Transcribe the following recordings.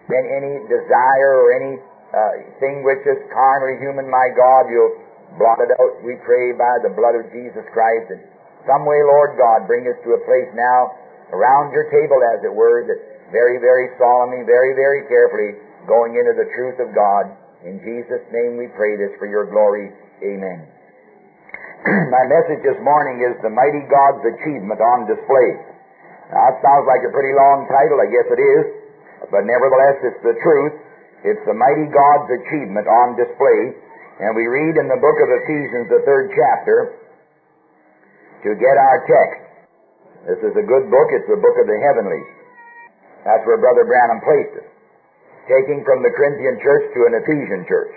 then any desire or any thing which is carnally human, my God, you'll blot it out, we pray, by the blood of Jesus Christ. And some way, Lord God, bring us to a place now around your table, as it were, that very, very solemnly, very, very carefully going into the truth of God. In Jesus' name we pray this for your glory. Amen. My message this morning is The Mighty God's Achievement on Display. Now, it sounds like a pretty long title, I guess it is, but nevertheless it's the truth. It's The Mighty God's Achievement on Display. And we read in the book of Ephesians, the 3rd chapter, to get our text. This is a good book. It's the book of the heavenlies. That's where Brother Branham placed it, taking from the Corinthian church to an Ephesian church.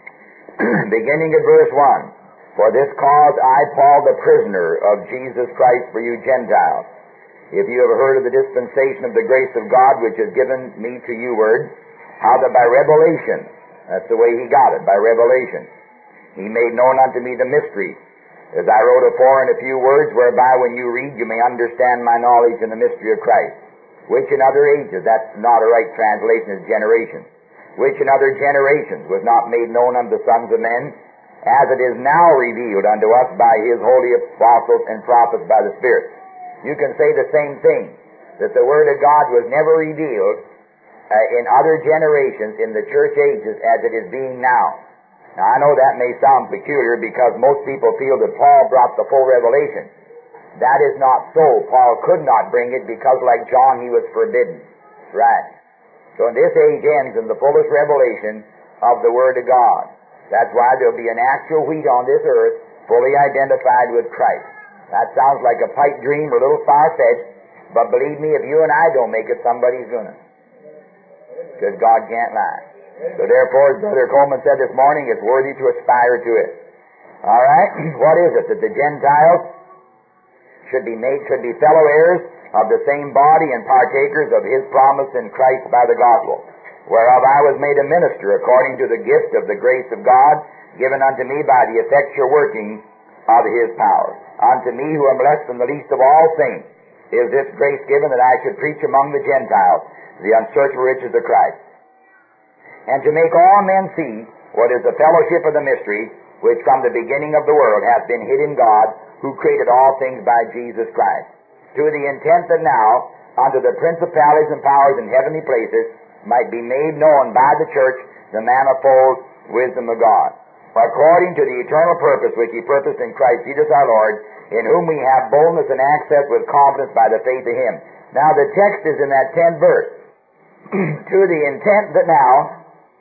Beginning at verse 1. For this cause I, Paul, the prisoner of Jesus Christ for you Gentiles, if you have heard of the dispensation of the grace of God which is given me to you word, how that by revelation, that's the way he got it, by revelation, he made known unto me the mystery, as I wrote afore in a few words, whereby when you read you may understand my knowledge in the mystery of Christ, which in other ages, that's not a right translation, is generation, which in other generations was not made known unto the sons of men, as it is now revealed unto us by his holy apostles and prophets by the Spirit. You can say the same thing, that the Word of God was never revealed in other generations in the church ages as it is being now. Now, I know that may sound peculiar because most people feel that Paul brought the full revelation. That is not so. Paul could not bring it because, like John, he was forbidden. Right. So this age ends in the fullest revelation of the Word of God. That's why there'll be an actual wheat on this earth fully identified with Christ. That sounds like a pipe dream or a little far-fetched, but believe me, if you and I don't make it, somebody's gonna. Because God can't lie. So therefore, as Brother Coleman said this morning, it's worthy to aspire to it. All right? What is it? That the Gentiles should be fellow heirs of the same body and partakers of his promise in Christ by the gospel, whereof I was made a minister according to the gift of the grace of God given unto me by the effectual working of his power. Unto me, who am less than the least of all saints, is this grace given, that I should preach among the Gentiles the unsearchable riches of Christ, and to make all men see what is the fellowship of the mystery, which from the beginning of the world hath been hid in God, who created all things by Jesus Christ, to the intent that now unto the principalities and powers in heavenly places might be made known by the church the manifold wisdom of God, according to the eternal purpose which he purposed in Christ Jesus our Lord, in whom we have boldness and access with confidence by the faith of him. Now the text is in that 10th verse. To the intent that now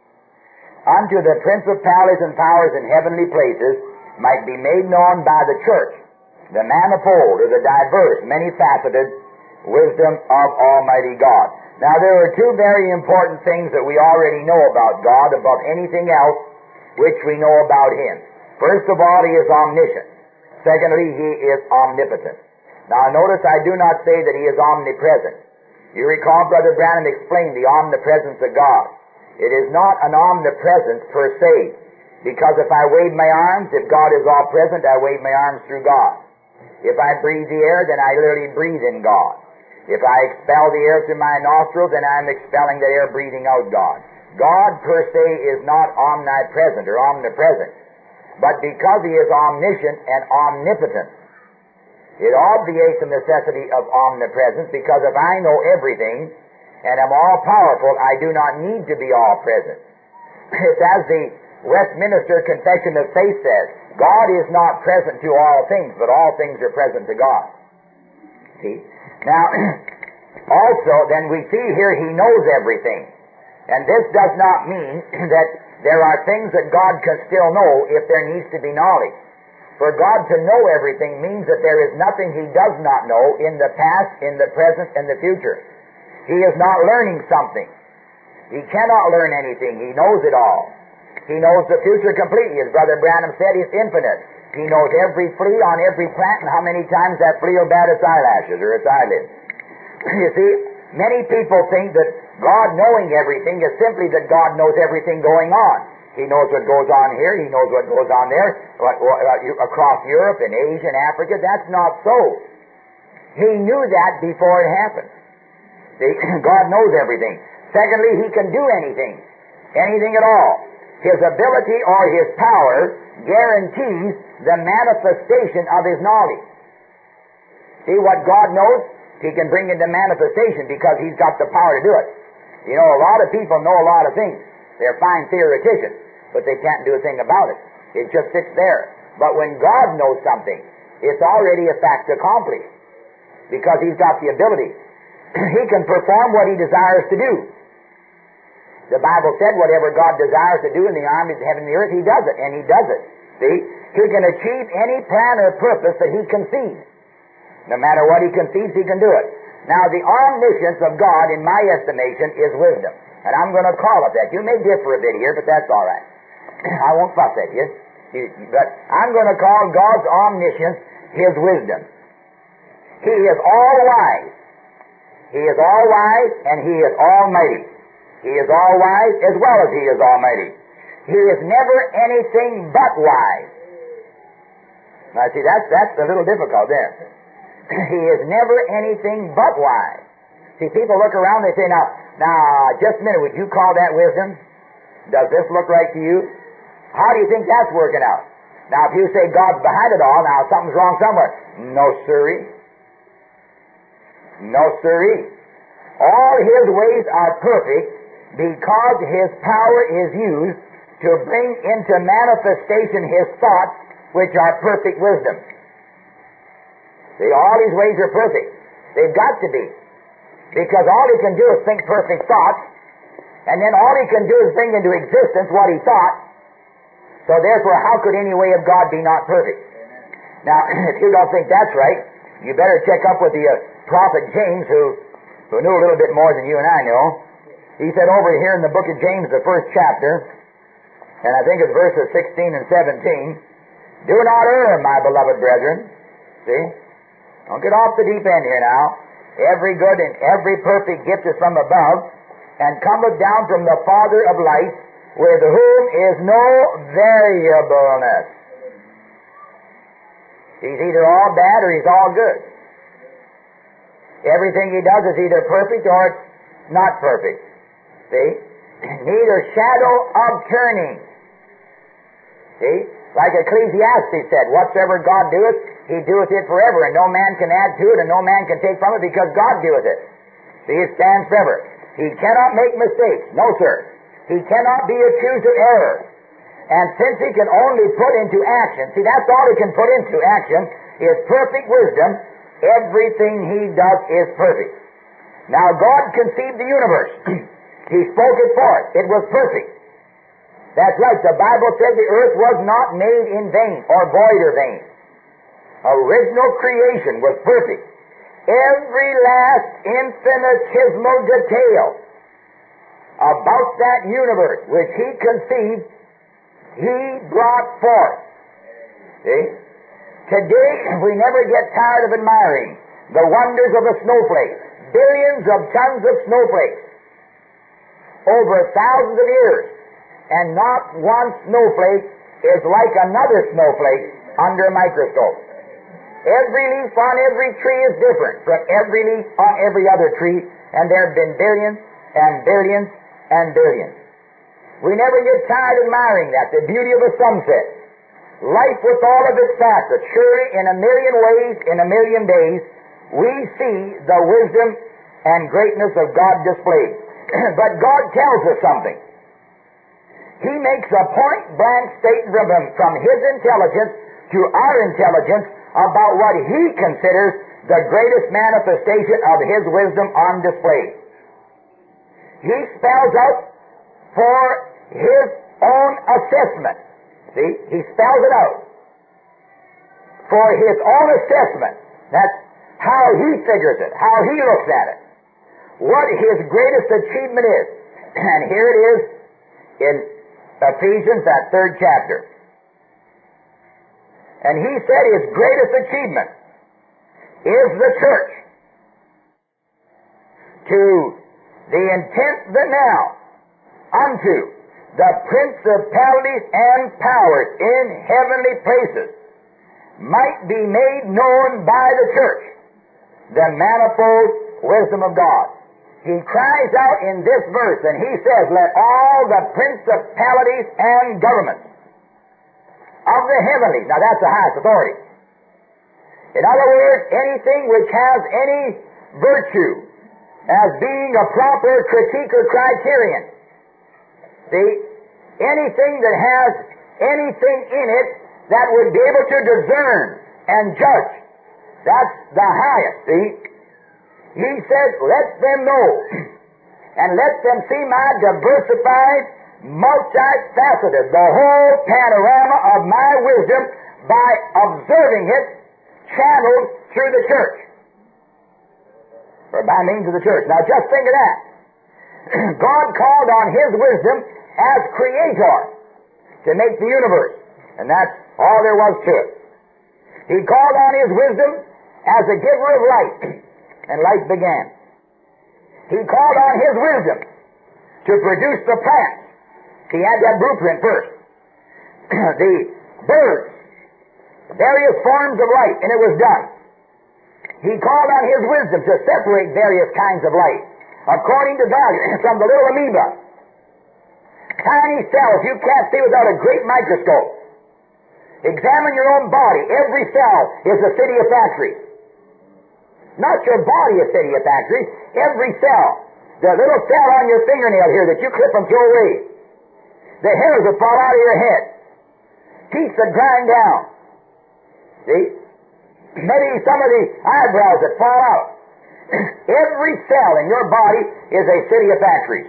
unto the principalities and powers in heavenly places might be made known by the church the manifold, or the diverse, many-faceted wisdom of Almighty God. Now there are two very important things that we already know about God above anything else which we know about him. First of all, he is omniscient. Secondly, he is omnipotent. Now notice I do not say that he is omnipresent. You recall Brother Branham explained the omnipresence of God. It is not an omnipresence per se, because if I wave my arms, if God is all present, I wave my arms through God. If I breathe the air, then I literally breathe in God. If I expel the air through my nostrils, then I'm expelling the air, breathing out God. God per se is not omnipresent or omnipresent, but because he is omniscient and omnipotent, it obviates the necessity of omnipresence, because if I know everything and am all-powerful, I do not need to be all-present. It's as the Westminster Confession of Faith says, God is not present to all things, but all things are present to God. See? Now, also, then we see here he knows everything. And this does not mean that there are things that God can still know if there needs to be knowledge. For God to know everything means that there is nothing he does not know in the past, in the present, and the future. He is not learning something. He cannot learn anything. He knows it all. He knows the future completely. As Brother Branham said, he's infinite. He knows every flea on every plant and how many times that flea will bat its eyelashes or its eyelids. You see, many people think that God knowing everything is simply that God knows everything going on. He knows what goes on here. He knows what goes on there, across Europe and Asia and Africa. That's not so. He knew that before it happened. See, God knows everything. Secondly, He can do anything. Anything at all. His ability or His power guarantees the manifestation of His knowledge. See, what God knows, He can bring into manifestation because He's got the power to do it. You know, a lot of people know a lot of things. They're fine theoreticians, but they can't do a thing about it. It just sits there. But when God knows something, it's already a fact accomplished because He's got the ability. He can perform what He desires to do. The Bible said whatever God desires to do in the armies of heaven and the earth, He does it, and He does it. See? He can achieve any plan or purpose that He conceives. No matter what He conceives, He can do it. Now, the omniscience of God, in my estimation, is wisdom. And I'm going to call it that. You may differ a bit here, but that's all right. I won't fuss at you. But I'm going to call God's omniscience His wisdom. He is all-wise. He is all-wise, and He is almighty. He is all-wise as well as He is almighty. He is never anything but wise. Now, see, that's a little difficult there. He is never anything but wise. See, people look around, they say, now, just a minute, would you call that wisdom? Does this look right to you? How do you think that's working out? Now, if you say God's behind it all, now something's wrong somewhere. No, sirree. No, sirree. All His ways are perfect because His power is used to bring into manifestation His thoughts, which are perfect wisdom. See, all His ways are perfect. They've got to be. Because all He can do is think perfect thoughts, and then all He can do is bring into existence what He thought. So therefore, how could any way of God be not perfect? Now, if you don't think that's right, you better check up with the prophet James, who knew a little bit more than you and I know. He said over here in the book of James, the first chapter, and I think it's verses 16 and 17, do not err, my beloved brethren. See? Don't get off the deep end here now. Every good and every perfect gift is from above, and cometh down from the Father of lights, with whom is no variableness. He's either all bad or He's all good. Everything He does is either perfect or it's not perfect. See? Neither shadow of turning. See? Like Ecclesiastes said, whatsoever God doeth, He doeth it forever, and no man can add to it, and no man can take from it, because God doeth it. See, it stands forever. He cannot make mistakes. No, sir. He cannot be accused of error. And since He can only put into action, see, that's all He can put into action, is perfect wisdom. Everything He does is perfect. Now, God conceived the universe. He spoke it forth. It was perfect. That's right. The Bible said the earth was not made in vain, or void or vain. Original creation was perfect. Every last infinitesimal detail about that universe which He conceived, He brought forth. See? Today, we never get tired of admiring the wonders of a snowflake. Billions of tons of snowflakes over thousands of years. And not one snowflake is like another snowflake under a microscope. Every leaf on every tree is different from every leaf on every other tree, and there have been billions and billions and billions. We never get tired admiring that, the beauty of a sunset. Life with all of its facets. Surely in a million ways, in a million days, we see the wisdom and greatness of God displayed. But God tells us something. He makes a point-blank statement from His intelligence to our intelligence about what He considers the greatest manifestation of His wisdom on display. He spells out for His own assessment. See? He spells it out. For His own assessment. That's how He figures it, how He looks at it. What His greatest achievement is. And here it is in Ephesians, that 3rd chapter. And He said His greatest achievement is the church. To the intent that now unto the principalities and powers in heavenly places might be made known by the church the manifold wisdom of God. he cries out in this verse, and he says, let all the principalities and governments of the heavenlies, now that's the highest authority. In other words, anything which has any virtue as being a proper critique or criterion. See, anything that has anything in it that would be able to discern and judge, that's the highest, see? He said, let them know, and let them see my diversified, multifaceted, the whole panorama of my wisdom by observing it channeled through the church, or by means of the church. Now just think of that. God called on His wisdom as creator to make the universe, and that's all there was to it. He called on His wisdom as a giver of light, and light began. He called on His wisdom to produce the plants. He had that blueprint first. The birds, various forms of light, and it was done. He called on His wisdom to separate various kinds of light according to value from the little amoeba. Tiny cells you can't see without a great microscope. Examine your own body. Every cell is a city of factories. Not your body a city of factories. Every cell. The little cell on your fingernail here that you clip and throw away. The hairs that fall out of your head. Teeth that grind down. See? Maybe some of the eyebrows that fall out. Every cell in your body is a city of factories.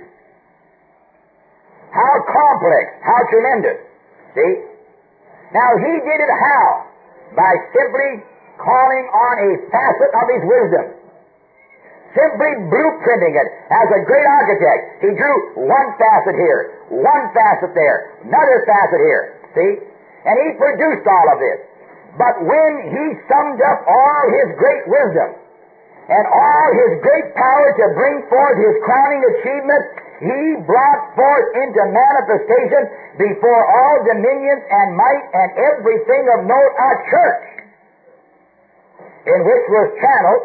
How complex, how tremendous. See? Now He did it how? By simply calling on a facet of His wisdom. Simply blueprinting it as a great architect. He drew one facet here, one facet there, another facet here. See? And He produced all of this. But when He summed up all His great wisdom and all His great power to bring forth His crowning achievement, He brought forth into manifestation before all dominions and might and everything of note a church, in which was channeled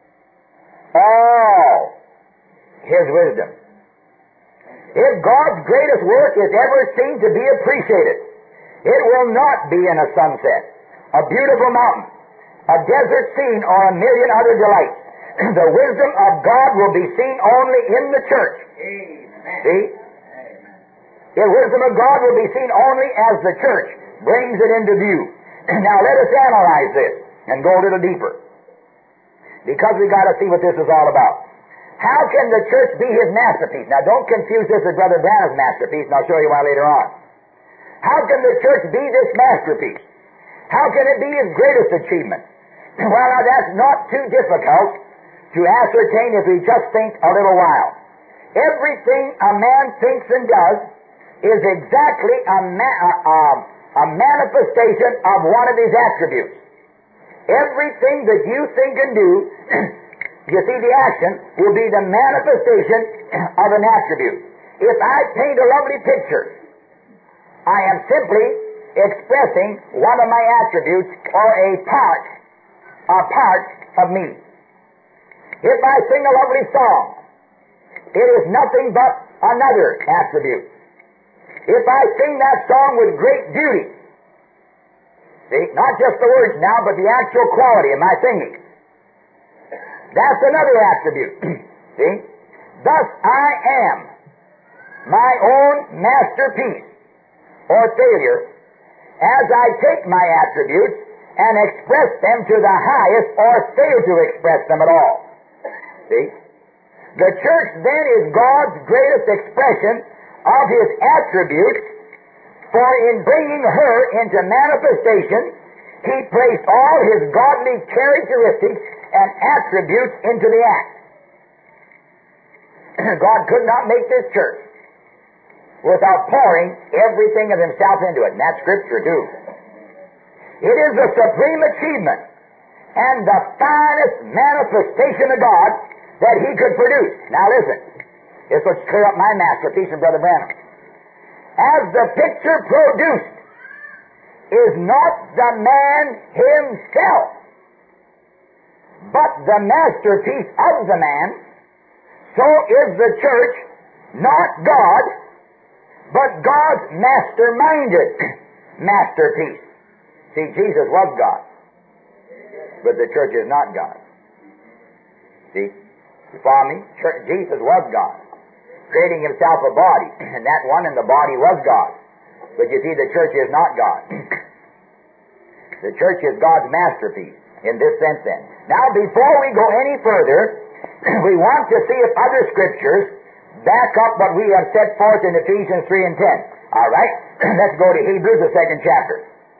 all His wisdom. If God's greatest work is ever seen to be appreciated, it will not be in a sunset, a beautiful mountain, a desert scene, or a million other delights. The wisdom of God will be seen only in the church. Amen. See? Amen. The wisdom of God will be seen only as the church brings it into view. Now let us analyze this and go a little deeper, because we've got to see what this is all about. How can the church be His masterpiece? Now don't confuse this with Brother Branham's masterpiece, and I'll show you why later on. How can the church be this masterpiece? How can it be His greatest achievement? Well, now that's not too difficult to ascertain if we just think a little while. Everything a man thinks and does is exactly a manifestation of one of His attributes. Everything that you think and do, you see, the action will be the manifestation of an attribute. If I paint a lovely picture, I am simply expressing one of my attributes, or a part of me. If I sing a lovely song, it is nothing but another attribute. If I sing that song with great beauty, see, not just the words now, but the actual quality of my singing, that's another attribute. See? Thus I am my own masterpiece or failure as I take my attributes and express them to the highest or fail to express them at all. See? The church then is God's greatest expression of His attributes, for in bringing her into manifestation, He placed all His godly characteristics and attributes into the act. God could not make this church without pouring everything of Himself into it, and that's Scripture too. It is the supreme achievement and the finest manifestation of God that He could produce. Now listen, this will clear up my masterpiece and Brother Branham. As the picture produced is not the man himself, but the masterpiece of the man, so is the church not God, but God's master-minded masterpiece. See, Jesus was God, but the church is not God. See? You follow me? Jesus was God, creating himself a body, and that one in the body was God. But you see, the church is not God. The church is God's masterpiece in this sense then. Now, before we go any further, we want to see if other scriptures back up what we have set forth in Ephesians 3 and 10. All right? Let's go to Hebrews, the 2nd chapter.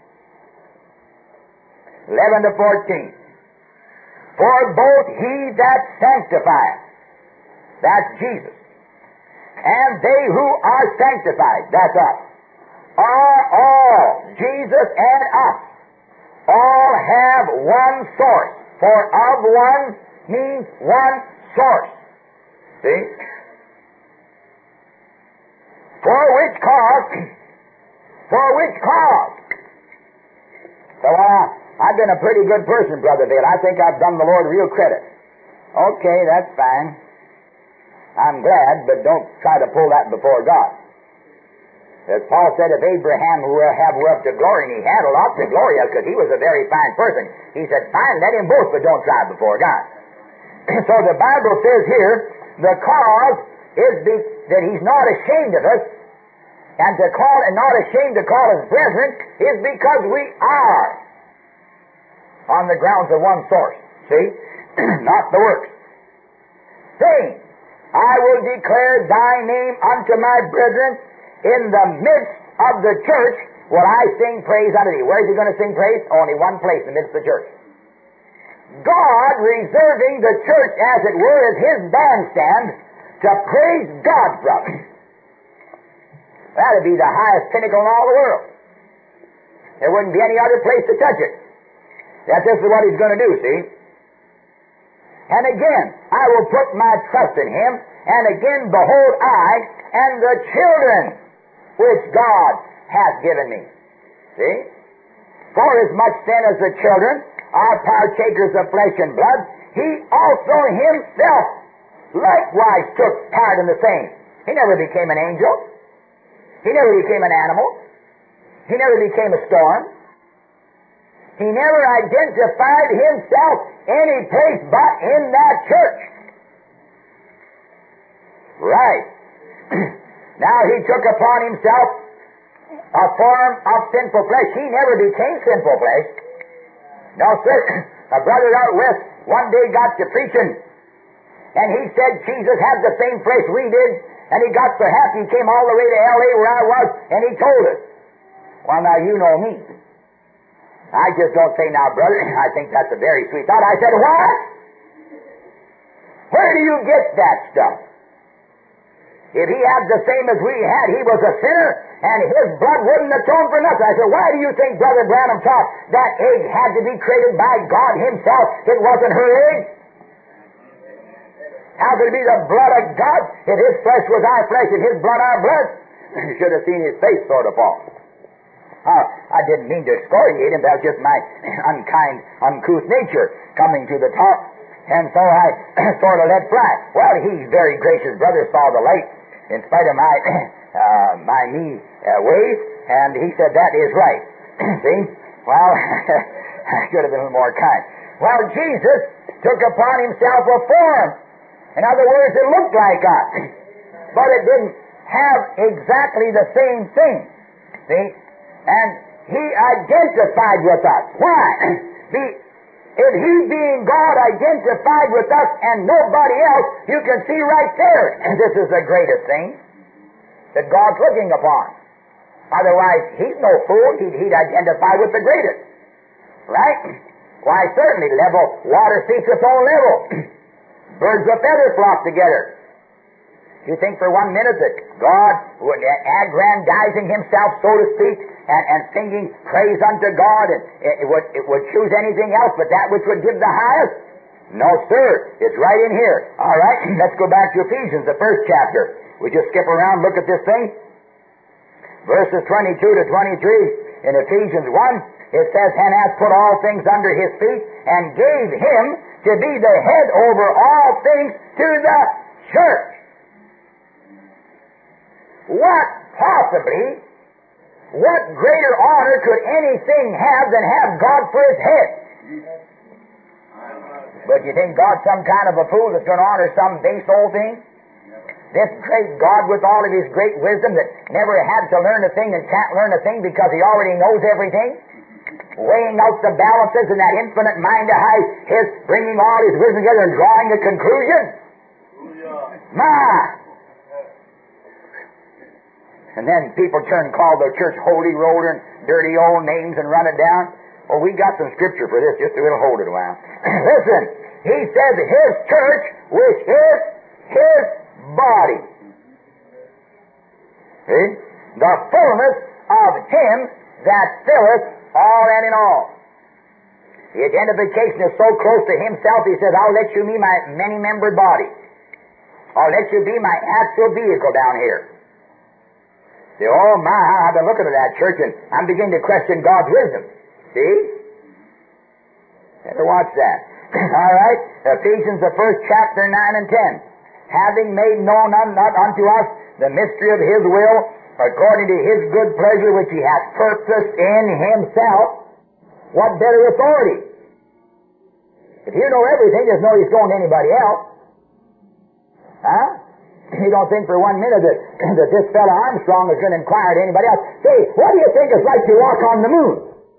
11 to 14. For both he that sanctifieth, that's Jesus, and they who are sanctified, that's us, are all, Jesus and us, all have one source. For of one means one source. See? For which cause? So I've been a pretty good person, Brother Vail. I think I've done the Lord real credit. Okay, that's fine. I'm glad, but don't try to pull that before God. As Paul said, if Abraham were up to glory, and he had a lot to glory of, because he was a very fine person, he said, fine, let him boast, but don't try before God. So the Bible says here, the cause is that he's not ashamed of us, and not ashamed to call us brethren, is because we are on the grounds of one source. See? Not the works. Saying, I will declare thy name unto my brethren, in the midst of the church will I sing praise unto thee. Where is he going to sing praise? Only one place, in the midst of the church. God reserving the church, as it were, as his bandstand to praise God from. That would be the highest pinnacle in all the world. There wouldn't be any other place to touch it. That this is what he's going to do, see? And again, I will put my trust in him, and again, behold, I and the children which God hath given me. See? For as much then as the children are partakers of flesh and blood, he also himself likewise took part in the same. He never became an angel. He never became an animal. He never became a storm. He never identified himself any place but in that church. Right. Now he took upon himself a form of sinful flesh. He never became sinful flesh. No, sir. A brother out west one day got to preaching, and he said Jesus had the same flesh we did, and he got so happy he came all the way to L.A. where I was, and he told us. Well, now you know me. I just don't say, now, brother, I think that's a very sweet thought. I said, what? Where do you get that stuff? If he had the same as we had, he was a sinner, and his blood wouldn't atone for nothing. I said, why do you think Brother Branham taught that egg had to be created by God himself? It wasn't her egg. How could it be the blood of God if his flesh was our flesh and his blood our blood? You should have seen his face sort of fall. I didn't mean to excoriate him. That was just my unkind, uncouth nature coming to the top. And so I sort of let fly. Well, he's very gracious brother, saw the light in spite of my mean ways, and he said, that is right. See? Well, I should have been a little more kind. Well, Jesus took upon himself a form. In other words, it looked like us, but it didn't have exactly the same thing. See? And he identified with us. Why? If he being God identified with us and nobody else, you can see right there, and this is the greatest thing that God's looking upon. Otherwise, he's no fool. He'd identify with the greatest. Right? Why, certainly, level water seeks its own level. Birds of feathers flock together. You think for 1 minute that God would aggrandizing himself, so to speak, and singing praise unto God, and it would choose anything else but that which would give the highest? No, sir. It's right in here. All right, let's go back to Ephesians, the 1st chapter. We just skip around, look at this thing. Verses 22 to 23 in Ephesians 1, it says, and hath put all things under his feet, and gave him to be the head over all things to the church. What greater honor could anything have than have God for its head? But you think God's some kind of a fool that's going to honor some base old thing? This great God with all of His great wisdom that never had to learn a thing and can't learn a thing because He already knows everything, weighing out the balances in that infinite mind of His, bringing all His wisdom together and drawing a conclusion. My! And then people turn and call their church holy roller and dirty old names and run it down. Well, we got some scripture for this, just we'll hold it a while. Listen, He says His church, which is His body. See? The fullness of Him that filleth all and in all. The identification is so close to Himself, He says, I'll let you be my many-membered body. I'll let you be my actual vehicle down here. Say, oh my, I've been looking at that church and I'm beginning to question God's wisdom. See? Better watch that. All right? Ephesians, the first chapter, 9 and 10. Having made known unto us the mystery of His will, according to His good pleasure which He hath purposed in Himself. What better authority? If you know everything, there's no use going to anybody else. Huh? You don't think for 1 minute that this fellow Armstrong is going to inquire to anybody else. Say, what do you think it's like to walk on the moon?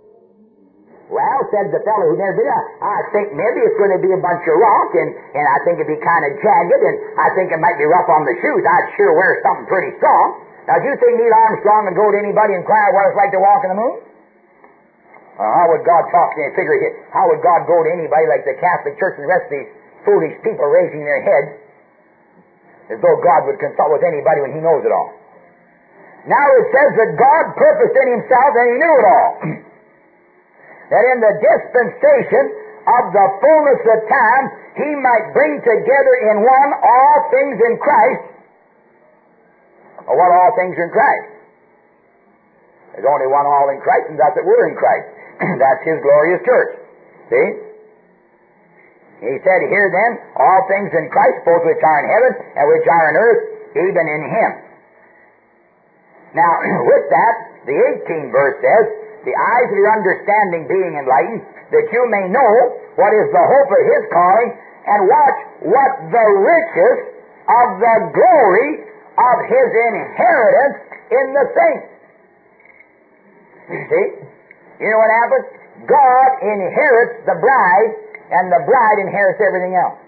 Well, said the fellow who never been out, I think maybe it's going to be a bunch of rock, and I think it'd be kind of jagged, and I think it might be rough on the shoes. I'd sure wear something pretty strong. Now, do you think Neil Armstrong would go to anybody and inquire what it's like to walk on the moon? How would God talk to me? How would God go to anybody like the Catholic Church and the rest of these foolish people raising their heads? As though God would consult with anybody when He knows it all. Now it says that God purposed in Himself and He knew it all. That in the dispensation of the fullness of time, He might bring together in one all things in Christ. Or what all things are in Christ? There's only one all in Christ, and that's that we're in Christ. That's His glorious church. See? He said here then, all things in Christ, both which are in heaven and which are in earth, even in Him. Now, with that, the 18th verse says, the eyes of your understanding being enlightened, that you may know what is the hope of His calling, and watch what the riches of the glory of His inheritance in the saints. See? You know what happens? God inherits the bride, and the bride inherits everything else.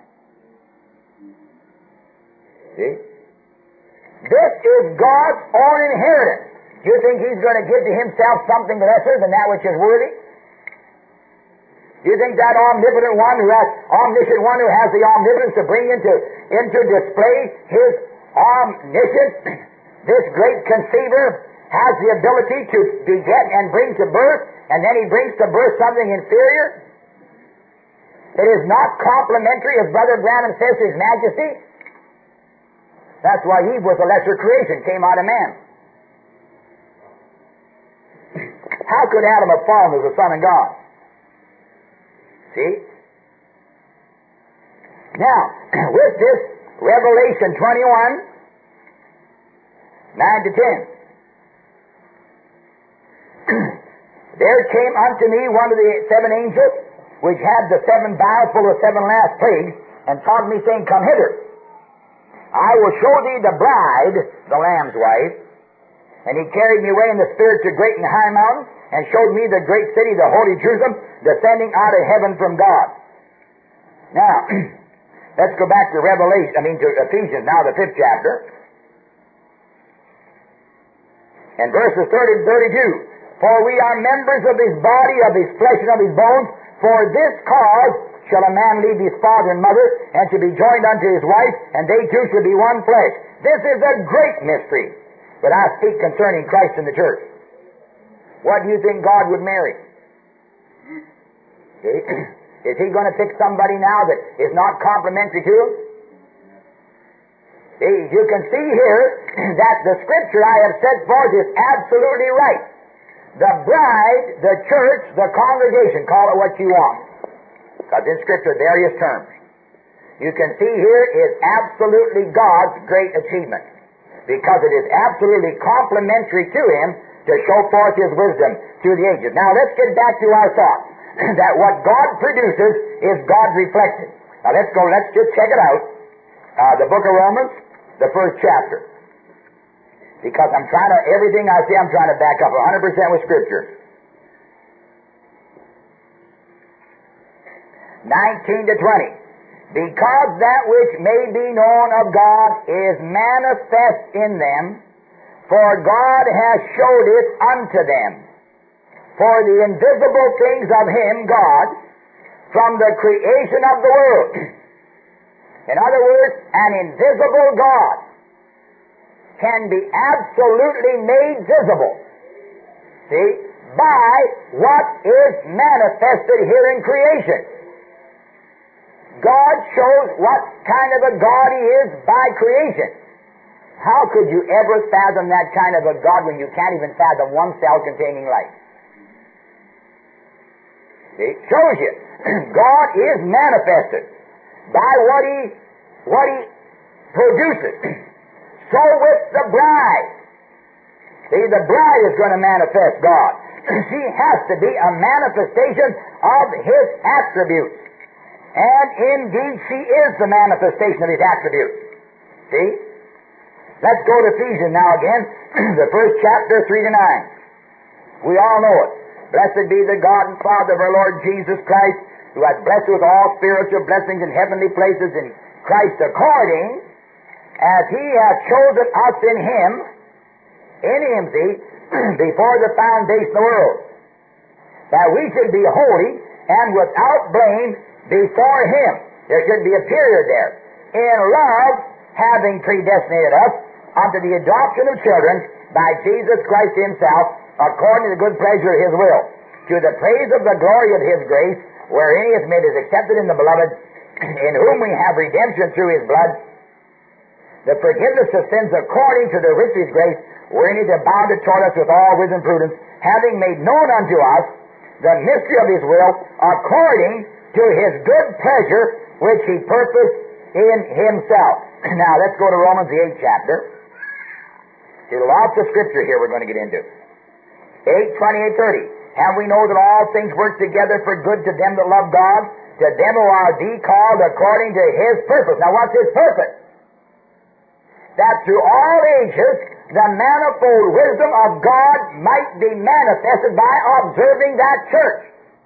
See? This is God's own inheritance. Do you think He's going to give to Himself something lesser than that which is worthy? Do you think that omnipotent one who has the omnipotence to bring into display His omniscience, this great conceiver, has the ability to beget and bring to birth, and then He brings to birth something inferior? It is not complimentary, as Brother Branham says to His Majesty. That's why Eve was a lesser creation, came out of man. How could Adam have fallen as the Son of God? See? Now, with this, Revelation 21, 9 to 10. There came unto me one of the 7 angels, which had the 7 vials full of 7 last plagues, and taught me, saying, Come hither. I will show thee the bride, the Lamb's wife. And he carried me away in the Spirit to great and high mountain, and showed me the great city, the holy Jerusalem, descending out of heaven from God. Now, let's go back to to Ephesians, now the 5th chapter. And verses 30 to 32. For we are members of His body, of His flesh, and of His bones. For this cause shall a man leave his father and mother, and shall be joined unto his wife, and they two shall be one flesh. This is a great mystery. But I speak concerning Christ and the church. What do you think God would marry? Is He going to pick somebody now that is not complimentary to Him? See, you can see here that the Scripture I have set forth is absolutely right. The bride, the church, the congregation, call it what you want. Because in Scripture, various terms. you can see here, is absolutely God's great achievement, because it is absolutely complementary to Him to show forth His wisdom through the ages. Now let's get back to our thought, that what God produces is God reflected. Now let's just check it out. The book of Romans, the first chapter. Because everything I say I'm trying to back up 100% with Scripture. 19 to 20. Because that which may be known of God is manifest in them, for God has showed it unto them. For the invisible things of Him, God, from the creation of the world. In other words, an invisible God can be absolutely made visible, see, by what is manifested here in creation. God shows what kind of a God He is by creation. How could you ever fathom that kind of a God when you can't even fathom one cell containing life? See, it shows you God is manifested by what He produces. So with the bride. See, the bride is going to manifest God. She has to be a manifestation of His attributes. And indeed, she is the manifestation of His attributes. See? Let's go to Ephesians now again, the first chapter, 3 to 9. We all know it. Blessed be the God and Father of our Lord Jesus Christ, who hath blessed with all spiritual blessings in heavenly places in Christ, according as He hath chosen us in Him, see, before the foundation of the world, that we should be holy and without blame before Him. There should be a period there. In love, having predestinated us unto the adoption of children by Jesus Christ Himself, according to the good pleasure of His will, to the praise of the glory of His grace, wherein He hath made us accepted in the Beloved, in whom we have redemption through His blood, the forgiveness of sins according to the riches of His grace, wherein He hath abounded toward us with all wisdom and prudence, having made known unto us the mystery of His will, according to His good pleasure, which He purposed in Himself. Now, let's go to Romans, the 8th chapter. There's lots of Scripture here we're going to get into. 8:28-30. And we know that all things work together for good to them that love God, to them who are called according to His purpose. Now, what's His purpose? That through all ages, the manifold wisdom of God might be manifested by observing that church.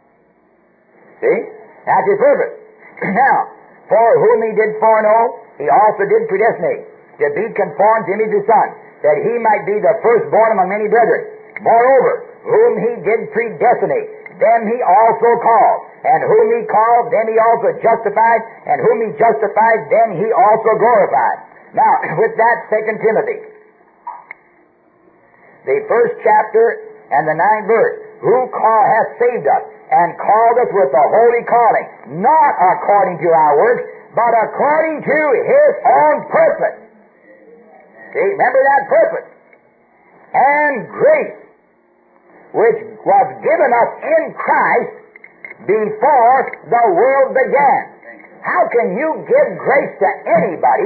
See? That's His purpose. Now, for whom He did foreknow, He also did predestinate, to be conformed to Him as His Son, that He might be the firstborn among many brethren. Moreover, whom He did predestinate, them He also called. And whom He called, them He also justified. And whom He justified, them He also glorified. Now, with that, 2 Timothy, the 1st chapter and the 9th verse. Who hath saved us, and called us with a holy calling, not according to our works, but according to His own purpose. See, remember that purpose. And grace, which was given us in Christ before the world began. How can you give grace to anybody?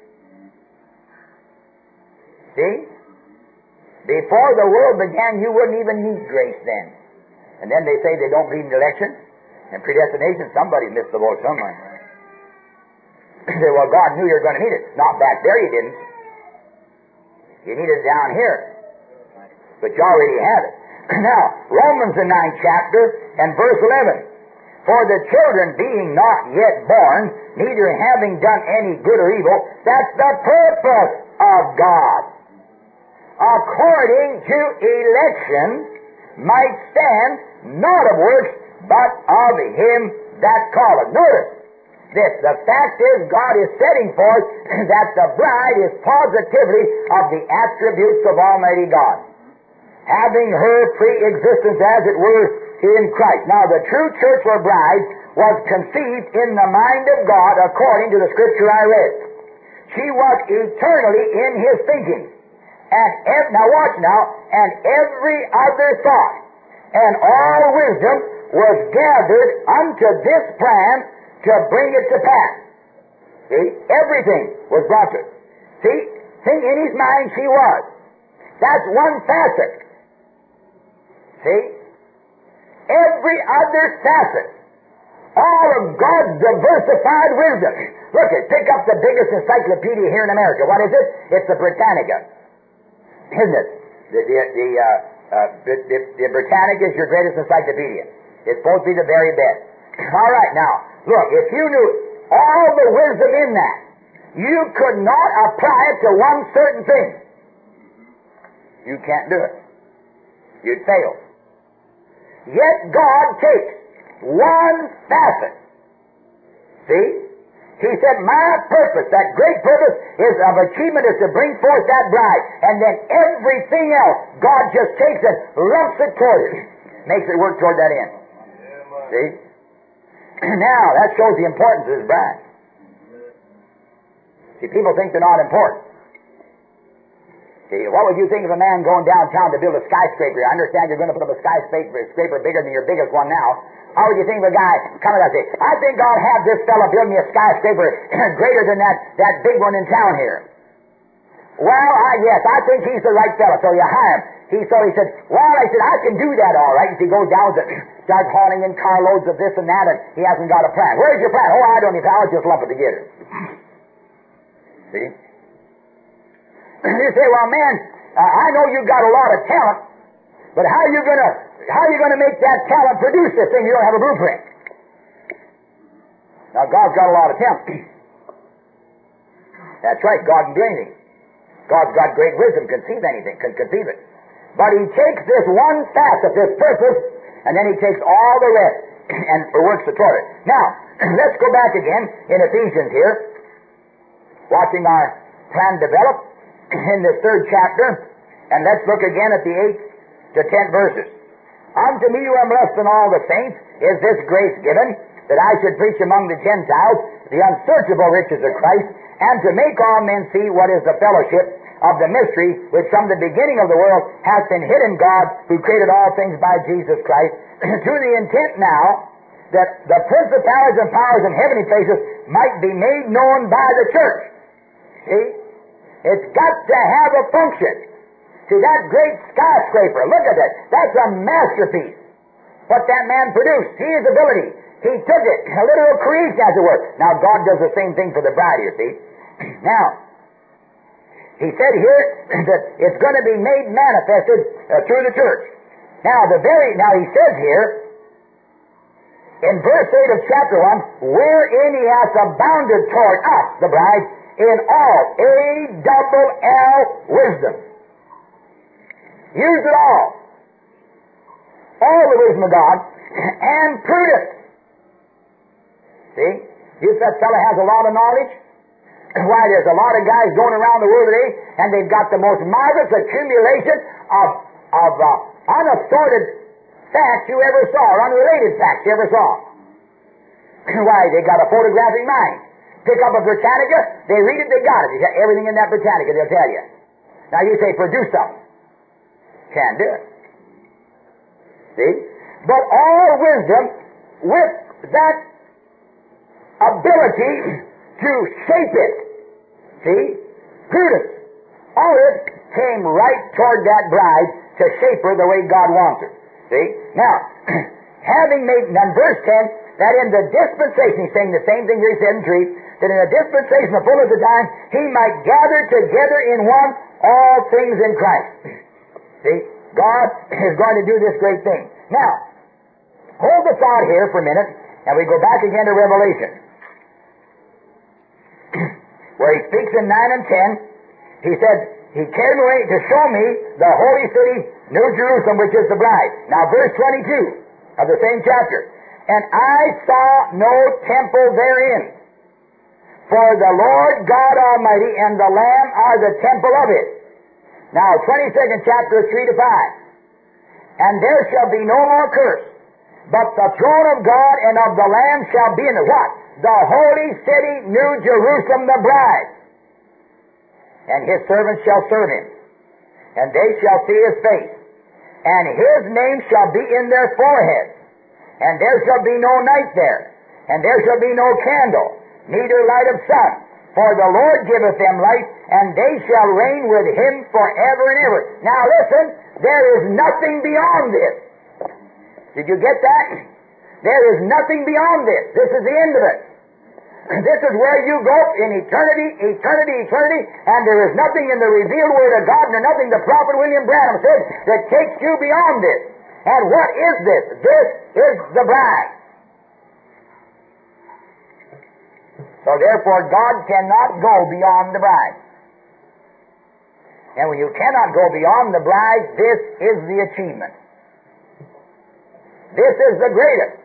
See? Before the world began, you wouldn't even need grace then. And then they say they don't believe in election and predestination. Somebody missed the boat somewhere. They say, well, God knew you were going to need it. Not back there, you didn't. You need it down here. But you already have it. Now, Romans the 9th chapter and verse 11. For the children being not yet born, neither having done any good or evil, that's the purpose of God, according to election, might stand, not of works, but of Him that calleth. Notice this, the fact is God is setting forth that the bride is positively of the attributes of Almighty God, having her pre-existence, as it were, in Christ. Now, the true church or bride was conceived in the mind of God according to the Scripture I read. She was eternally in His thinking. And now watch now, and every other thought and all wisdom was gathered unto this plan to bring it to pass. See? Everything was brought to it. See? Think in his mind she was. That's one facet. See? Every other facet, all of God's diversified wisdom. Look at, pick up the biggest encyclopedia here in America. What is it? It's the Britannica. Isn't it? The Britannica is your greatest encyclopedia. It's supposed to be the very best. All right, now, look, if you knew all the wisdom in that, you could not apply it to one certain thing. You can't do it. You'd fail. Yet God takes one facet. See? He said, my purpose, that great purpose is of achievement is to bring forth that bride. And then everything else, God just takes and lumps it toward it. Makes it work toward that end. See? Now, that shows the importance of his bride. See, people think they're not important. See, what would you think of a man going downtown to build a skyscraper? I understand you're going to put up a skyscraper bigger than your biggest one now. How would you think of a guy coming out and say, I think I'll have this fellow build me a skyscraper greater than that big one in town here? Well, yes, I think he's the right fellow, so you hire him. He said, I can do that all right. He goes down and starts hauling in carloads of this and that, and he hasn't got a plan. Where's your plan? Oh, I don't even know. I'll just lump it together. See? You say, well, man, I know you've got a lot of talent, but how are you gonna make that talent produce this thing? You don't have a blueprint. Now, God's got a lot of talent. That's right. God can do anything. God's got great wisdom, can conceive it. But He takes this one facet, this purpose, and then He takes all the rest and works it toward it. Now, let's go back again in Ephesians here, watching our plan develop in this 3rd chapter, and let's look again at the 8th to 10th verses. Unto me who am less than all the saints is this grace given, that I should preach among the Gentiles the unsearchable riches of Christ, and to make all men see what is the fellowship of the mystery which from the beginning of the world hath been hid in God, who created all things by Jesus Christ, to the intent now that the principalities and powers in heavenly places might be made known by the church. See? It's got to have a function. See, that great skyscraper, look at that. That's a masterpiece. What that man produced, his ability. He took it, a literal creation as it were. Now, God does the same thing for the bride, you see. Now, He said here that it's going to be made manifested through the church. Now, He says here, in verse 8 of chapter 1, wherein He hath abounded toward us, the bride, in all, A-double-L, wisdom. Use it all. All the wisdom of God, and prudence. See? If that fellow has a lot of knowledge, why, there's a lot of guys going around the world today, and they've got the most marvelous accumulation of unassorted facts you ever saw, or unrelated facts you ever saw. Why, they got a photographic mind. Pick up a Britannica, they read it, they got it. They got everything in that Britannica, they'll tell you. Now you say, produce something. Can't do it. See? But all wisdom with that ability to shape it. See? Prudence. All of it came right toward that bride to shape her the way God wants her. See? Now, having made, then verse 10, that in the dispensation, he's saying the same thing here he said in 3, that in the dispensation of fullness of time, He might gather together in one all things in Christ. See? God is going to do this great thing. Now, hold the thought here for a minute, and we go back again to Revelation, where He speaks in 9 and 10. He said, He carried away to show me the holy city, New Jerusalem, which is the bride. Now, verse 22 of the same chapter. And I saw no temple therein, for the Lord God Almighty and the Lamb are the temple of it. Now, 22nd chapter, 3 to 5. And there shall be no more curse, but the throne of God and of the Lamb shall be in the what? The holy city, New Jerusalem, the bride. And His servants shall serve Him, and they shall see His face. And His name shall be in their foreheads. And there shall be no night there, and there shall be no candle, neither light of sun. For the Lord giveth them light, and they shall reign with Him forever and ever. Now listen, there is nothing beyond this. Did you get that? There is nothing beyond this. This is the end of it. This is where you go in eternity, eternity, eternity, and there is nothing in the revealed Word of God, nor nothing the prophet William Branham said that takes you beyond this. And what is this? This is the bride. So therefore, God cannot go beyond the bride. And when you cannot go beyond the bride, this is the achievement. This is the greatest.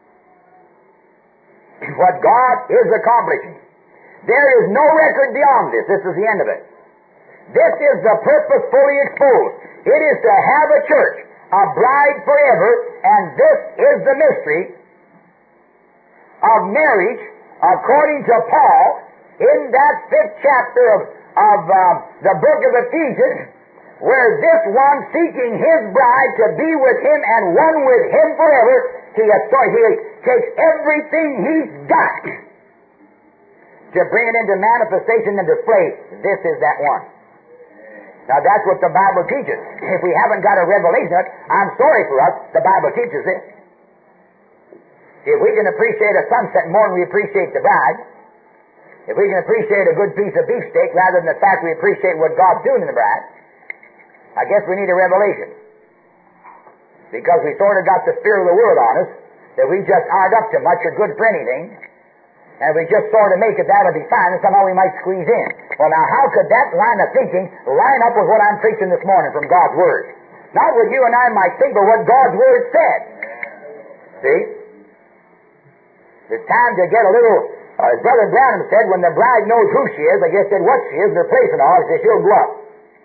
What God is accomplishing. There is no record beyond this. This is the end of it. This is the purpose fully exposed. It is to have a church, a bride forever, and this is the mystery of marriage, according to Paul, in that 5th chapter of the book of Ephesians, where this one seeking his bride to be with him and one with him forever, he takes everything he's got to bring it into manifestation and display. This is that one. Now that's what the Bible teaches. If we haven't got a revelation of it, I'm sorry for us, the Bible teaches this. If we can appreciate a sunset more than we appreciate the bride, if we can appreciate a good piece of beefsteak rather than the fact we appreciate what God's doing in the bride, I guess we need a revelation. Because we sort of got the spirit of the world on us, that we just aren't up to much or good for anything, and we just sort of make it that'll be fine, and somehow we might squeeze in. Well, now, how could that line of thinking line up with what I'm preaching this morning from God's Word? Not what you and I might think, but what God's Word said. See? It's time to get a little, as Brother Branham said, when the bride knows who she is, I guess said what she is, and her place and all, he said she'll go up.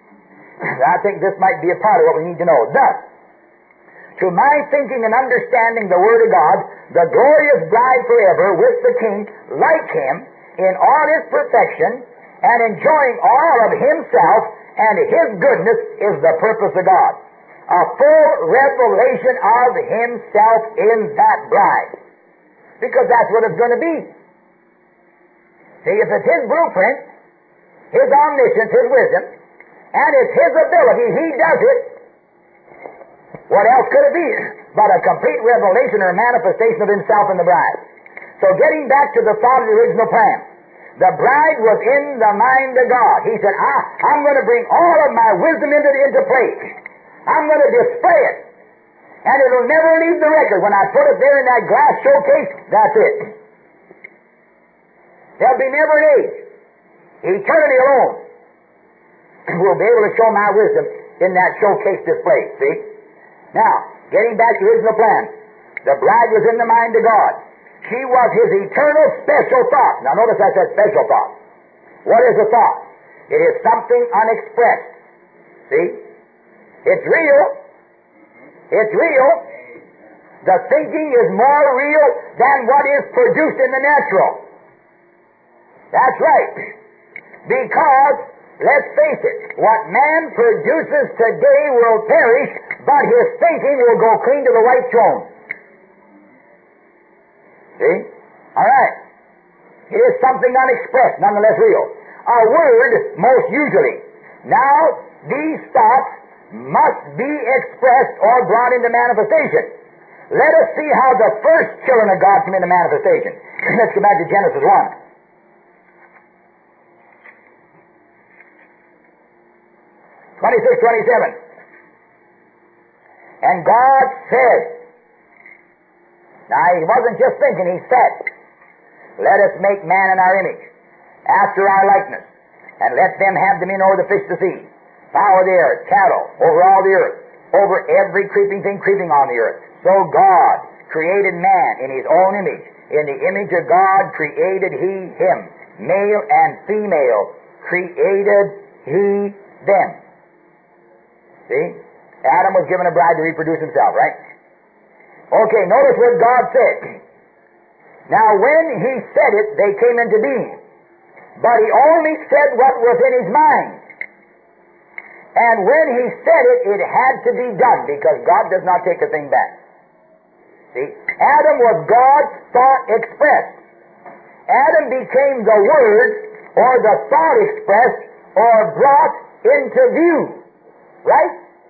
I think this might be a part of what we need to know. Thus, to my thinking and understanding the Word of God, the glorious bride forever with the King, like Him, in all His perfection, and enjoying all of Himself and His goodness is the purpose of God. A full revelation of Himself in that bride. Because that's what it's going to be. See, if it's His blueprint, His omniscience, His wisdom, and it's His ability, He does it, what else could it be but a complete revelation or manifestation of Himself in the bride? So getting back to the thought of the original plan, the bride was in the mind of God. He said, I'm going to bring all of my wisdom into place. I'm going to display it. And it'll never leave the record. When I put it there in that glass showcase, that's it. There'll be never an age, eternity alone, will be able to show my wisdom in that showcase display. See? Now, getting back to the original plan, the bride was in the mind of God. She was His eternal special thought. Now notice I said special thought. What is a thought? It is something unexpressed. See? It's real. It's real. The thinking is more real than what is produced in the natural. That's right. Because, let's face it, what man produces today will perish, but his thinking will go clean to the white throne. See? All right. It is something unexpressed, nonetheless real. A word, most usually. Now, these thoughts must be expressed or brought into manifestation. Let us see how the first children of God come into manifestation. Let's go back to Genesis 1. 26:27. And God said, now He wasn't just thinking, He said, let us make man in our image, after our likeness, and let them have dominion over the fish of the sea, power of the earth, cattle, over all the earth, over every creeping thing creeping on the earth. So God created man in His own image. In the image of God created He him. Male and female created He them. See? Adam was given a bride to reproduce himself, right? Okay, notice what God said. Now when He said it, they came into being. But He only said what was in His mind. And when He said it, it had to be done, because God does not take a thing back. See? Adam was God's thought expressed. Adam became the Word, or the thought expressed, or brought into view. Right?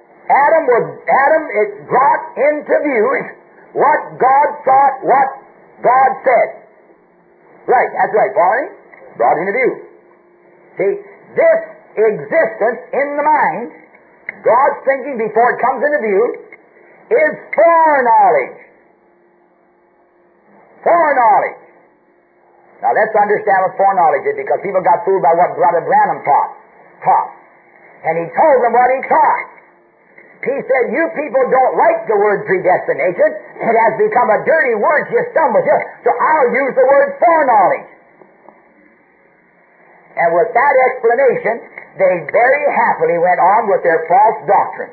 It brought into view what God thought, what God said. Right, that's right, following? Brought into view. See, this existence in the mind, God's thinking before it comes into view, is foreknowledge. Foreknowledge. Now let's understand what foreknowledge is, because people got fooled by what Brother Branham taught. And he told them what he taught. He said, you people don't like the word predestination. It has become a dirty word, you stumble here. So I'll use the word foreknowledge. And with that explanation, they very happily went on with their false doctrine.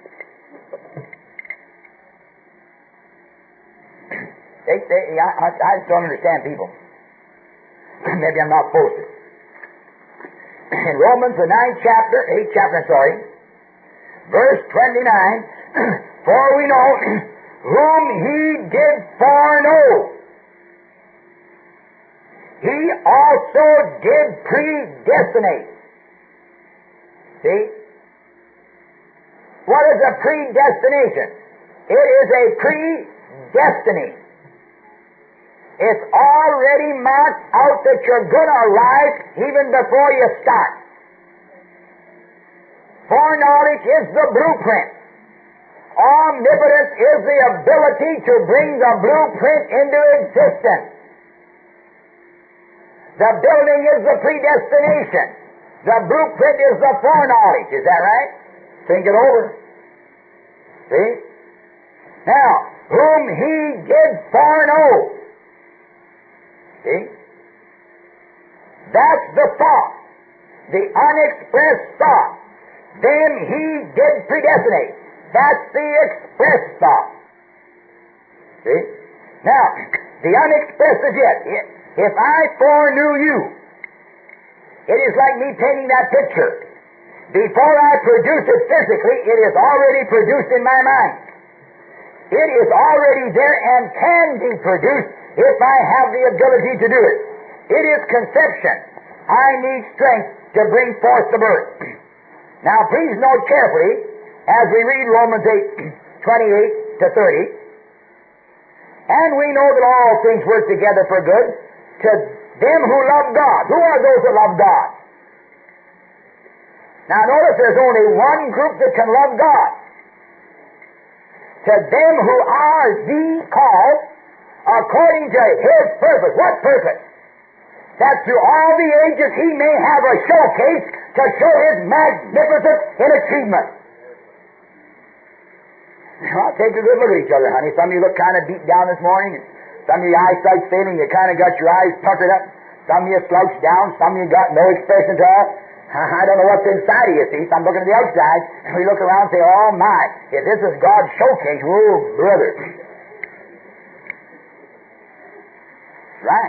I just don't understand people. Maybe I'm not supposed to. In Romans, the 8th chapter, verse 29, for we know whom He did foreknow, He also did predestinate. See? What is a predestination? It is a predestiny. It's already marked out that you're going to arrive even before you start. Foreknowledge is the blueprint. Omnipotence is the ability to bring the blueprint into existence. The building is the predestination. The blueprint is the foreknowledge. Is that right? Think it over. See? Now, whom He did foreknow. See? That's the thought. The unexpressed thought. Then He did predestinate. That's the expressed thought. See? Now, the unexpressed is yet. If I foreknew you, it is like me painting that picture. Before I produce it physically, it is already produced in my mind. It is already there and can be produced if I have the ability to do it. It is conception. I need strength to bring forth the birth. Now please note carefully, as we read Romans 8:28 to 30, and we know that all things work together for good to them who love God. Who are those that love God? Now notice there's only one group that can love God. To them who are the called according to His purpose. What purpose? That through all the ages He may have a showcase to show His magnificence in achievement. Now, take a good look at each other, honey. Some of you look kind of beat down this morning. Some of your eyesight's failing. You kind of got your eyes puckered up. Some of you slouched down. Some of you got no expression at all. I don't know what's inside of you, see. So I'm looking at the outside. And we look around and say, oh my, if this is God's showcase, whoa, brother. Right.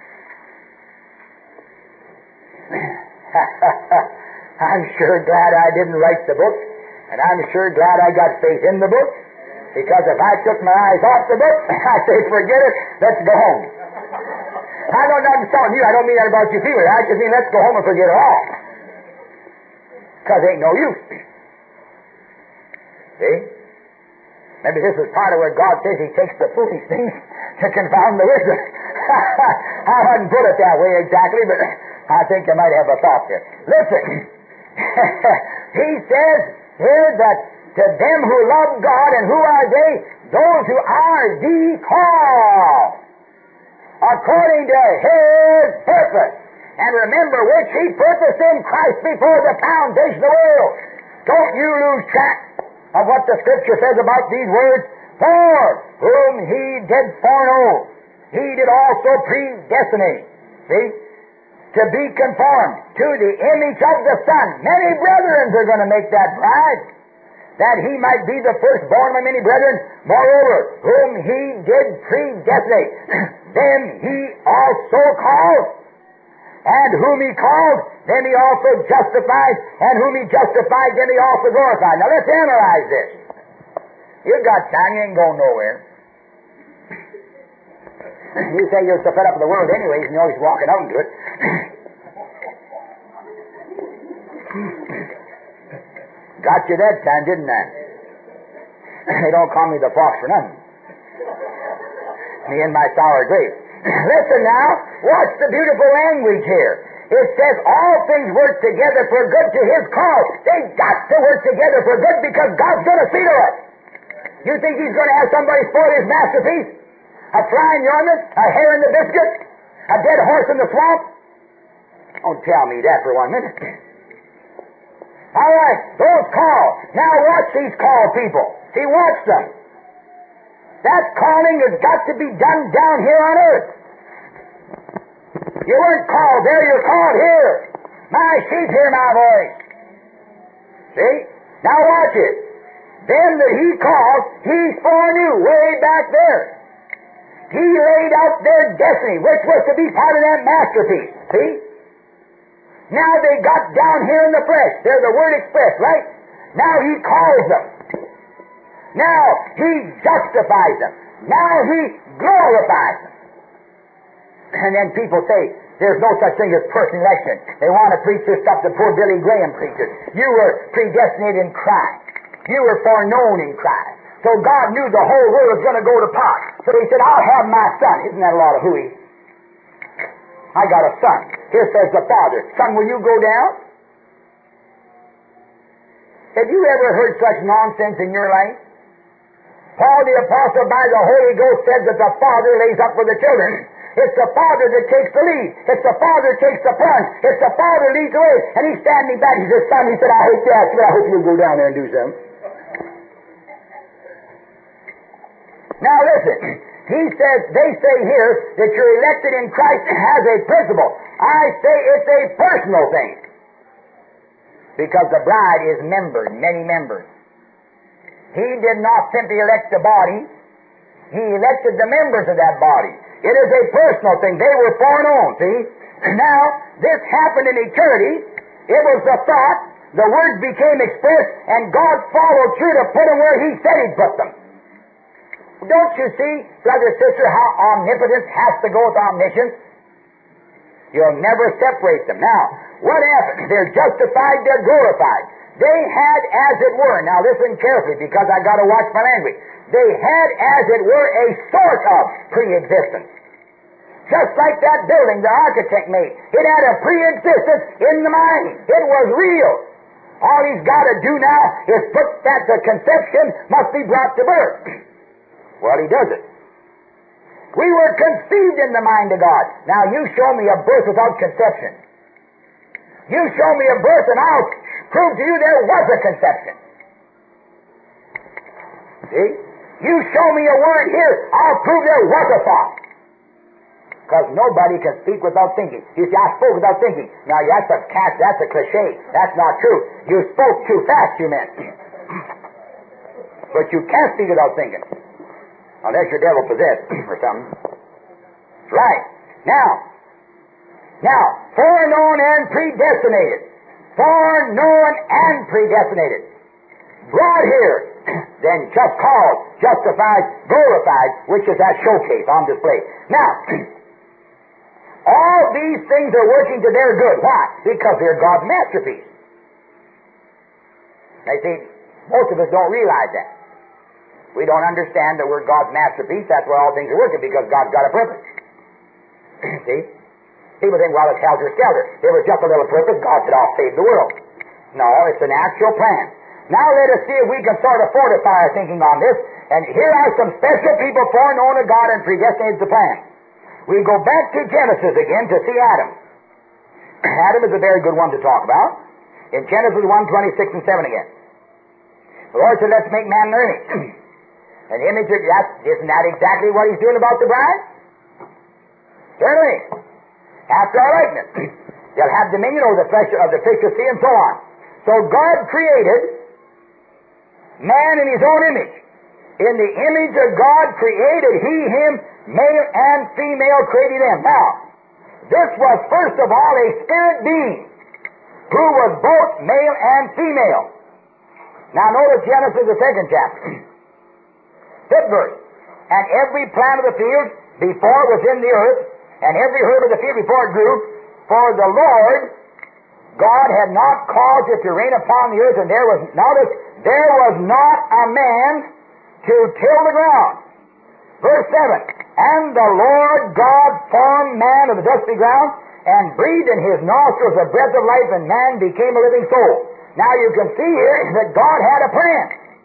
I'm sure glad I didn't write the book, and I'm sure glad I got faith in the book, because if I took my eyes off the book, I'd say, forget it, let's go home. I don't know, I'm telling you, I don't mean that about you people, I just mean let's go home and forget it all. Because it ain't no use. See? Maybe this is part of where God says He takes the foolish things to confound the wisdom. I hadn't put it that way exactly, but I think you might have a thought there. Listen, He says here that to them who love God, and who are they? Those who are the called, according to His purpose. And remember, which He purposed in Christ before the foundation of the world. Don't you lose track of what the Scripture says about these words. For whom He did foreknow, He did also predestinate. See? To be conformed to the image of the Son. Many brethren are going to make that bride, that He might be the firstborn of many brethren. Moreover, whom He did predestinate, them He also called. And whom He called, them He also justified. And whom He justified, them He also glorified. Now let's analyze this. You've got time, you ain't going nowhere. You say you're so fed up with the world anyways, and you're always walking out into it. Got you that time, didn't I? They don't call me the fox for nothing. Me and my sour grapes. Listen now, watch the beautiful language here. It says all things work together for good to His cause. They got to work together for good because God's going to see to it. You think He's going to have somebody spoil His masterpiece? A fly in the ointment? A hair in the biscuit? A dead horse in the swamp? Don't tell me that for 1 minute. All right, those called. Now watch these called people. See, watch them. That calling has got to be done down here on earth. You weren't called there, you're called here. My sheep hear my voice. See? Now watch it. Them that He called, He foreknew way back there. He laid out their destiny, which was to be part of that masterpiece. See? Now they got down here in the flesh. They're the Word expressed, right? Now He calls them. Now He justifies them. Now He glorifies them. And then people say, there's no such thing as personal election. They want to preach this stuff that poor Billy Graham preaches. You were predestinated in Christ. You were foreknown in Christ. So God knew the whole world was going to go to pot. So He said, I'll have my son. Isn't that a lot of hooey? I got a son. Here says the Father, son, will you go down? Have you ever heard such nonsense in your life? Paul the Apostle by the Holy Ghost said that the Father lays up for the children. It's the Father that takes the lead. It's the Father that takes the plunge. It's the Father that leads the way. And He's standing back. He says, son, He said, I hate that, but I hope you'll go down there and do something. Now listen, he says, they say here that you're elected in Christ has a principle. I say it's a personal thing. Because the bride is membered, many members. He did not simply elect the body, He elected the members of that body. It is a personal thing. They were foreknown, see? Now, this happened in eternity. It was the thought, the Word became expressed, and God followed through to put them where He said He'd put them. Don't you see, brother, sister, how omnipotence has to go with omniscience? You'll never separate them. Now, what happened? They're justified, they're glorified. They had, as it were, now listen carefully because I got to watch my language. They had, as it were, a sort of pre-existence. Just like that building the architect made. It had a pre-existence in the mind. It was real. All he's got to do now is put that the conception must be brought to birth. Well, he does it. We were conceived in the mind of God. Now you show me a birth without conception. You show me a birth and I'll prove to you there was a conception. See? You show me a word here, I'll prove there was a thought. Because nobody can speak without thinking. You see, I spoke without thinking. Now that's a cliche. That's not true. You spoke too fast, you meant. But you can't speak without thinking. Unless you're devil possessed or something. Right. Now, foreknown and predestinated. Foreknown and predestinated. Brought here, then just called, justified, glorified, which is that showcase on display. Now, all these things are working to their good. Why? Because they're God's masterpiece. Now, see, most of us don't realize that. We don't understand that we're God's masterpiece. That's why all things are working, because God's got a purpose. See? People think, well, it's helter-skelter. It was just a little purpose. God said, I'll save the world. No, it's an actual plan. Now let us see if we can sort of fortify our thinking on this. And here are some special people foreknown of God and predestinated to plan. We go back to Genesis again to see Adam. Adam is a very good one to talk about. In Genesis 1:26 and 7 again. The Lord said, let's make man in our image. An image of that, isn't that exactly what He's doing about the bride? Certainly. After our likeness. They'll have dominion over the flesh of the fish of sea and so on. So God created man in His own image. In the image of God created He him, male and female created them. Now, this was first of all a spirit being who was both male and female. Now notice Genesis, the 2nd chapter. 5th verse. And every plant of the field before it was in the earth, and every herb of the field before it grew, for the Lord God had not caused it to rain upon the earth, and there was not a man to till the ground. Verse 7, and the Lord God formed man of the dusty ground, and breathed in his nostrils the breath of life, and man became a living soul. Now you can see here that God had a plan.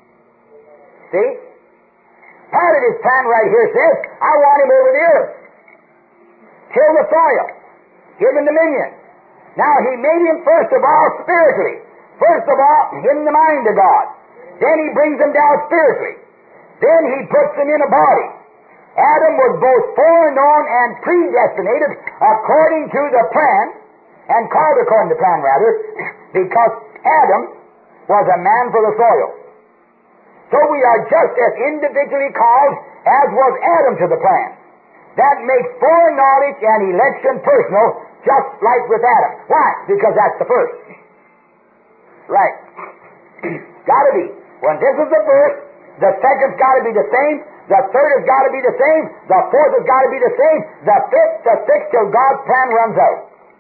See? Part of his plan right here says, I want him over the earth. Till the soil. Give him dominion. Now he made him first of all spiritually. First of all, in the mind of God. Then he brings him down spiritually. Then he puts him in a body. Adam was both foreknown and predestinated according to the plan, and called according to the plan rather, because Adam was a man for the soil. So we are just as individually called as was Adam to the plan. That makes foreknowledge and election personal, just like with Adam. Why? Because that's the first. Right. Gotta be. When this is the first, the second's gotta be the same, the third has gotta be the same, the fourth has gotta be the same, the fifth, the sixth, till God's plan runs out.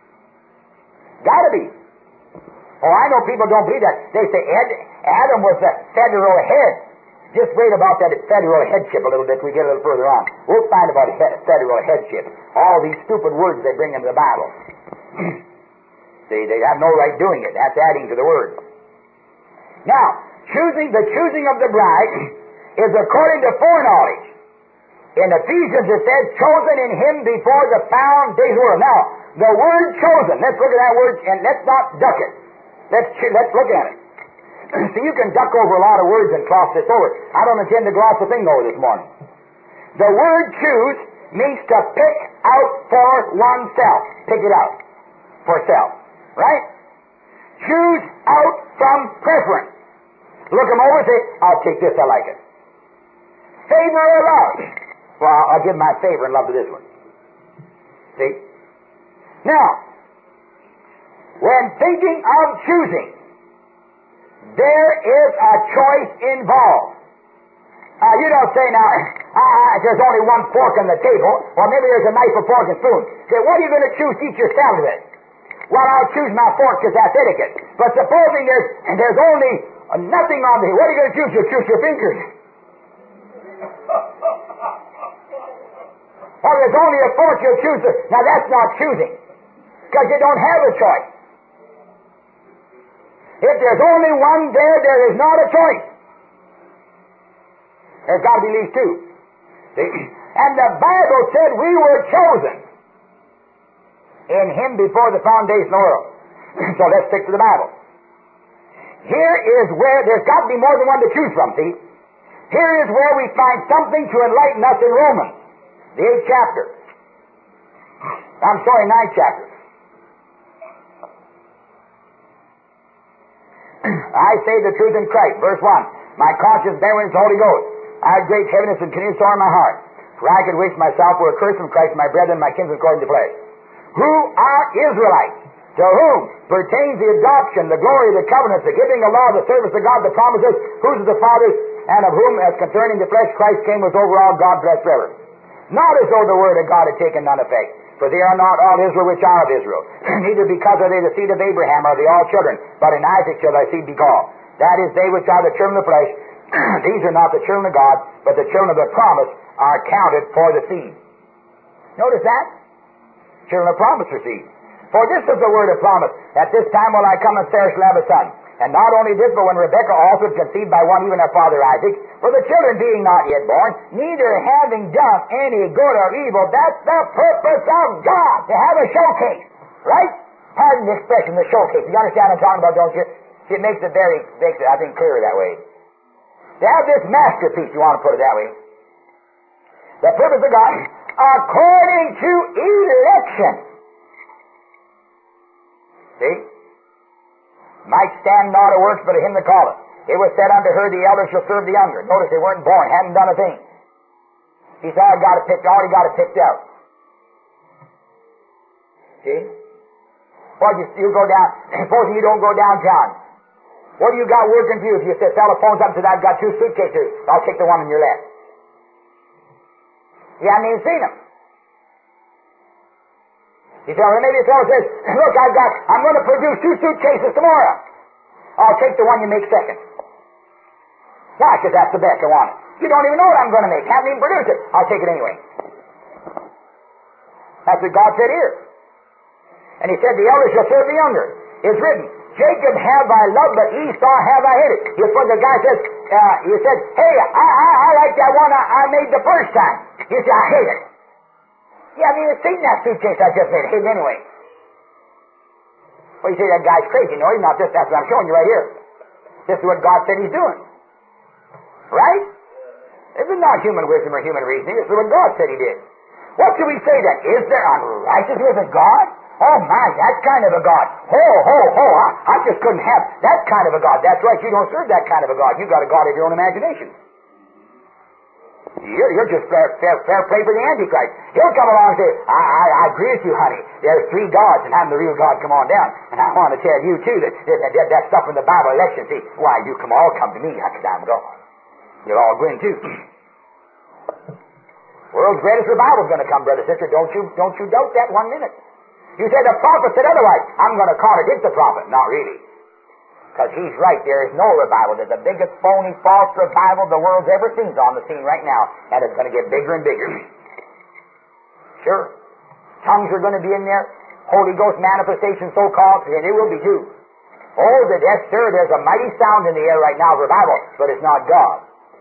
Gotta be. Oh, I know people don't believe that. They say Adam was the federal head. Just wait about that federal headship a little bit till we get a little further on. We'll find about federal headship. All these stupid words they bring into the Bible. See, they have no right doing it. That's adding to the word. Now, the choosing of the bride is according to foreknowledge. In Ephesians it says, chosen in him before the foundation of the world. Now, the word chosen, let's look at that word, and let's not duck it. Let's look at it. See, you can duck over a lot of words and gloss this over. I don't intend to gloss a thing over this morning. The word choose means to pick out for oneself. Pick it out for self. Right? Choose out from preference. Look them over and say, I'll take this, I like it. Favor or love? Well, I'll give my favor and love to this one. See? Now, when thinking of choosing, there is a choice involved. You don't say now, there's only one fork on the table, or maybe there's a knife, a fork, and spoon. Say, what are you going to choose to eat your salad with? Well, I'll choose my fork because that's etiquette. But supposing there's only nothing on the, what are you going to choose? You'll choose your fingers. Or there's only a fork, you'll choose it. Now that's not choosing, because you don't have a choice. If there's only one there is not a choice. There's got to be at least two. See? And the Bible said we were chosen in him before the foundation of the world. So let's stick to the Bible. Here is where there's got to be more than one to choose from, see? Here is where we find something to enlighten us in Romans, the 8th chapter. 9th chapter. I say the truth in Christ. Verse 1. My conscience bearing the Holy Ghost. I have great heaviness and continual sorrow in my heart. For I could wish myself were accursed from Christ, my brethren, my kinsmen according to flesh. Who are Israelites? To whom pertains the adoption, the glory, the covenants, the giving of law, the service of God, the promises, whose are the fathers, and of whom, as concerning the flesh, Christ came, was over all, God blessed forever. Not as though the word of God had taken none effect. For they are not all Israel which are of Israel. Neither because are they the seed of Abraham are they all children, but in Isaac shall thy seed be called. That is, they which are the children of the flesh, these are not the children of God, but the children of the promise are counted for the seed. Notice that? Children of promise are seed. For this is the word of promise. At this time will I come, and Sarah shall have a son. And not only this, but when Rebekah also conceived by one, even her father Isaac, for the children being not yet born, neither having done any good or evil, that's the purpose of God, to have a showcase. Right? Pardon the expression, the showcase. You understand what I'm talking about, don't you? It makes it, I think, clearer that way. To have this masterpiece, you want to put it that way. The purpose of God, according to election. See? Might stand not a works, but a him that calleth. It was said unto her, the elder shall serve the younger. Notice they weren't born, hadn't done a thing. He said, already got it picked out. See? Well, you go down, supposing you don't go downtown. What do you got working for you? If you say, fella phones up and says, I've got 2 suitcases, I'll take the one on your left. You haven't even seen them. You say, well, maybe a fellow says, look, I'm going to produce 2 suitcases tomorrow. I'll take the one you make second. Why? Because that's the best. I want it. You don't even know what I'm going to make. Haven't even produced it. I'll take it anyway. That's what God said here. And He said, the elder shall serve the younger. It's written, Jacob have I loved, but Esau have I hated. It's when the guy says, he said, hey, I like that one I made the first time. You say, I hate it. Yeah, I mean, it's seen that suitcase I just made. I hate it anyway. Well, you say, that guy's crazy. No, he's not. That's what I'm showing you right here. This is what God said He's doing. Right? This is not human wisdom or human reasoning. This is what God said He did. What should we say then? Is there unrighteousness with God? Oh my, that kind of a God. I just couldn't have that kind of a God. That's right, you don't serve that kind of a God. You got a God of your own imagination. You're just fair play for the Antichrist. He'll come along and say, I agree with you, honey. There's 3 gods, and I'm the real God. Come on down. And I want to tell you, too, that stuff in the Bible election, see, why, you all come to me, because I'm God. You'll all go in, too. World's greatest revival is going to come, brother, sister. Don't you doubt that 1 minute. You say the prophet said otherwise. I'm going to contradict the prophet. Not really. Because he's right. There is no revival. There's the biggest phony, false revival the world's ever seen on the scene right now. And it's going to get bigger and bigger. Sure. Tongues are going to be in there. Holy Ghost manifestation, so-called. And it will be too. Oh, yes, sir. There's a mighty sound in the air right now of revival. But it's not God.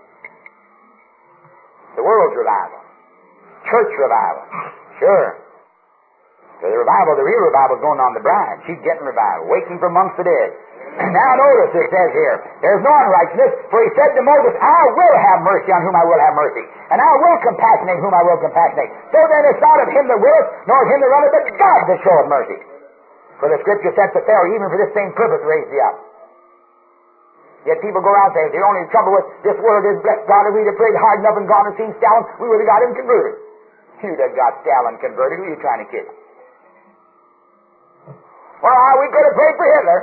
The world's revival. Church revival. Sure. So the revival, the real revival is going on the bride. She's getting revival, waking from amongst the dead. Now notice it says here, there's no unrighteousness, for He said to Moses, I will have mercy on whom I will have mercy, and I will compassionate whom I will compassionate. So then it's not of him that willeth, nor of him that runneth, but God that showeth mercy. For the Scripture said to Pharaoh, even for this same purpose raised thee up. Yet people go out there, the only trouble with this world is, bless God, if we'd have prayed hard enough and gone and seen Stalin, we would have got him converted. You'd have got Stalin converted. Who are you trying to kid? Well, we could have prayed for Hitler.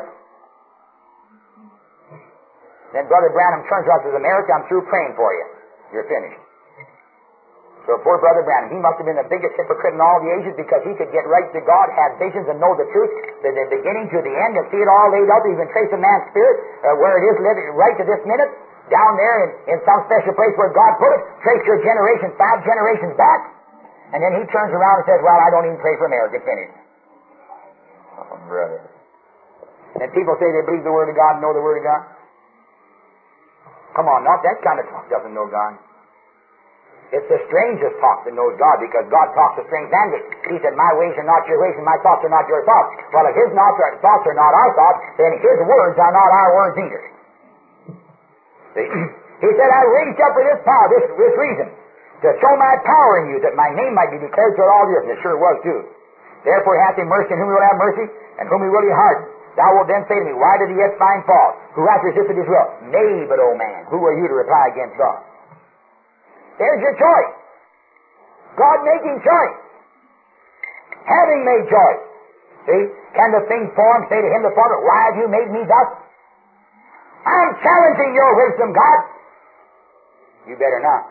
Then Brother Branham turns around and says, America, I'm through praying for you. You're finished. So poor Brother Branham, he must have been the biggest hypocrite in all the ages because he could get right to God, have visions and know the truth, the beginning to the end, and see it all laid out, even trace a man's spirit, where it is living right to this minute, down there in some special place where God put it, trace your generation 5 generations back, and then he turns around and says, well, I don't even pray for America. Finished. Oh, brother. And people say they believe the Word of God and know the Word of God. Come on, not that kind of talk doesn't know God. It's the strangest talk that knows God, because God talks a strange language. He said, my ways are not your ways, and my thoughts are not your thoughts. Well, if His thoughts are not our thoughts, then His words are not our words either. See? He said, I raised up for this power, this reason, to show my power in you, that my name might be declared throughout all the earth. And it sure was, too. Therefore hath He mercy on whom He will have mercy, and whom He will He harden. Thou wilt then say to me, why did He yet find fault? Who hath resisted His will? Nay, but, O man, who are you to reply against God? There's your choice. God making choice. Having made choice. See? Can the thing formed say to Him that formed it, why have you made me thus? I'm challenging your wisdom, God. You better not.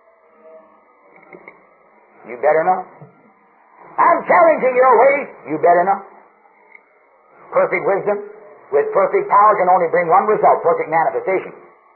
You better not. I'm challenging your ways. You better not. Perfect wisdom with perfect power can only bring one result, perfect manifestation.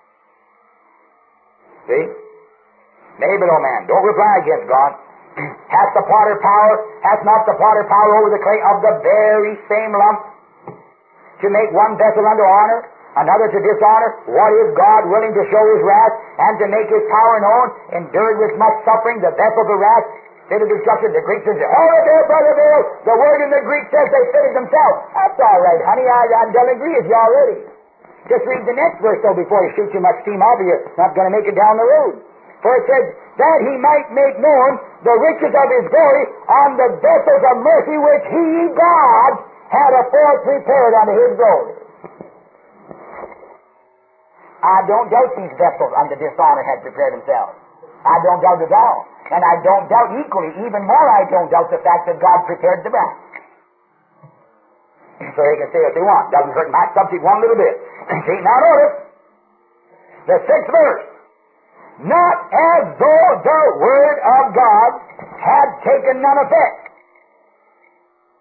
See? Nay, but, O man, don't reply against God. Hath the potter power, hath not the potter power over the clay of the very same lump, to make one vessel unto honor, another to dishonor? What is God willing to show His wrath, and to make His power known, endured with much suffering, the vessel of wrath, fitted destruction? The Greek says, hold it there, Brother Bill. The word in the Greek says they fitted themselves. That's all right, honey. I don't agree with you already. Just read the next verse, though, before you shoot too much steam off, or you're not going to make it down the road. For it says, that He might make known the riches of His glory on the vessels of mercy which He, God, had afore prepared unto His glory. I don't doubt these vessels unto dishonor had prepared themselves. I don't doubt it at all. And I don't doubt equally, even more I don't doubt the fact that God prepared the bride. So they can say what they want. Doesn't hurt my subject one little bit. See, now notice, the 6th verse. Not as though the Word of God had taken none effect.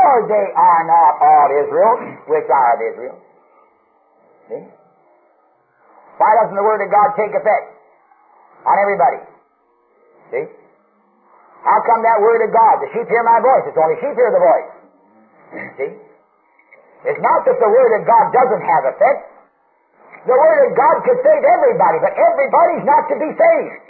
For they are not all Israel, which are of Israel. See? Why doesn't the Word of God take effect on everybody? See? How come that Word of God, the sheep hear my voice, it's only sheep hear the voice. See? It's not that the Word of God doesn't have effect. The Word of God could save everybody, but everybody's not to be saved.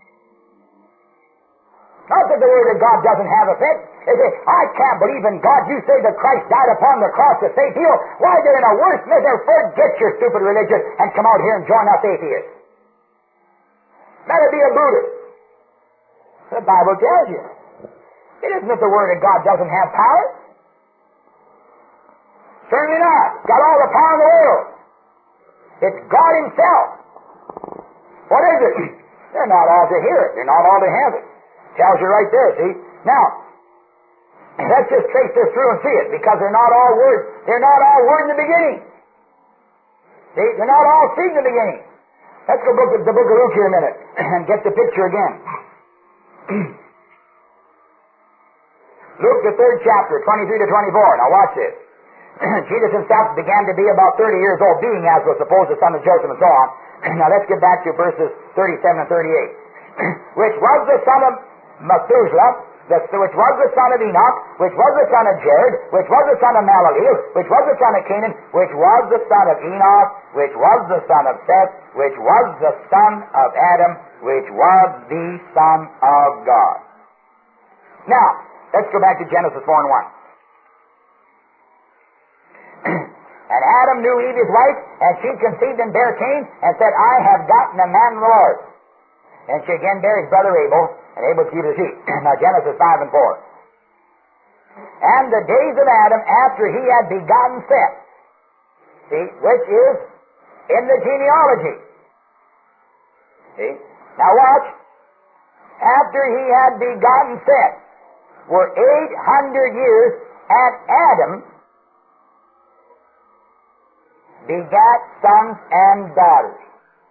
Not that the Word of God doesn't have effect. They say, I can't believe in God. You say that Christ died upon the cross to save you. Why, they're in a worse misery. Forget your stupid religion and come out here and join us atheists. Better be a Buddhist. The Bible tells you. It isn't that the Word of God doesn't have power. Certainly not. It's got all the power in the world. It's God Himself. What is it? They're not all to hear it. They're not all to have it. Tells you right there, see? Now, let's just trace this through and see it, because they're not all Word. They're not all Word in the beginning. See? They're not all seed in the beginning. Let's go look at the book of Luke here a minute and get the picture again. Luke, the 3rd chapter, 23 to 24. Now watch this. Jesus himself began to be about 30 years old, being as was supposed the son of Joseph and so on. Now let's get back to verses 37 and 38. Which was the son of Methuselah, which was the son of Enoch, which was the son of Jared, which was the son of Malaleel, which was the son of Canaan, which was the son of Enoch, which was the son of Seth, which was the son of Adam, which was the son of God. Now, let's go back to Genesis 4 and 1. And Adam knew Eve his wife, and she conceived and bare Cain, and said, I have gotten a man in the Lord. And she again bare his brother Abel, and Abel kept the sheep. Now Genesis 5 and 4. And the days of Adam after he had begotten Seth, see, which is in the genealogy. See? Now watch. After he had begotten Seth were 800 years, and Adam begat sons and daughters.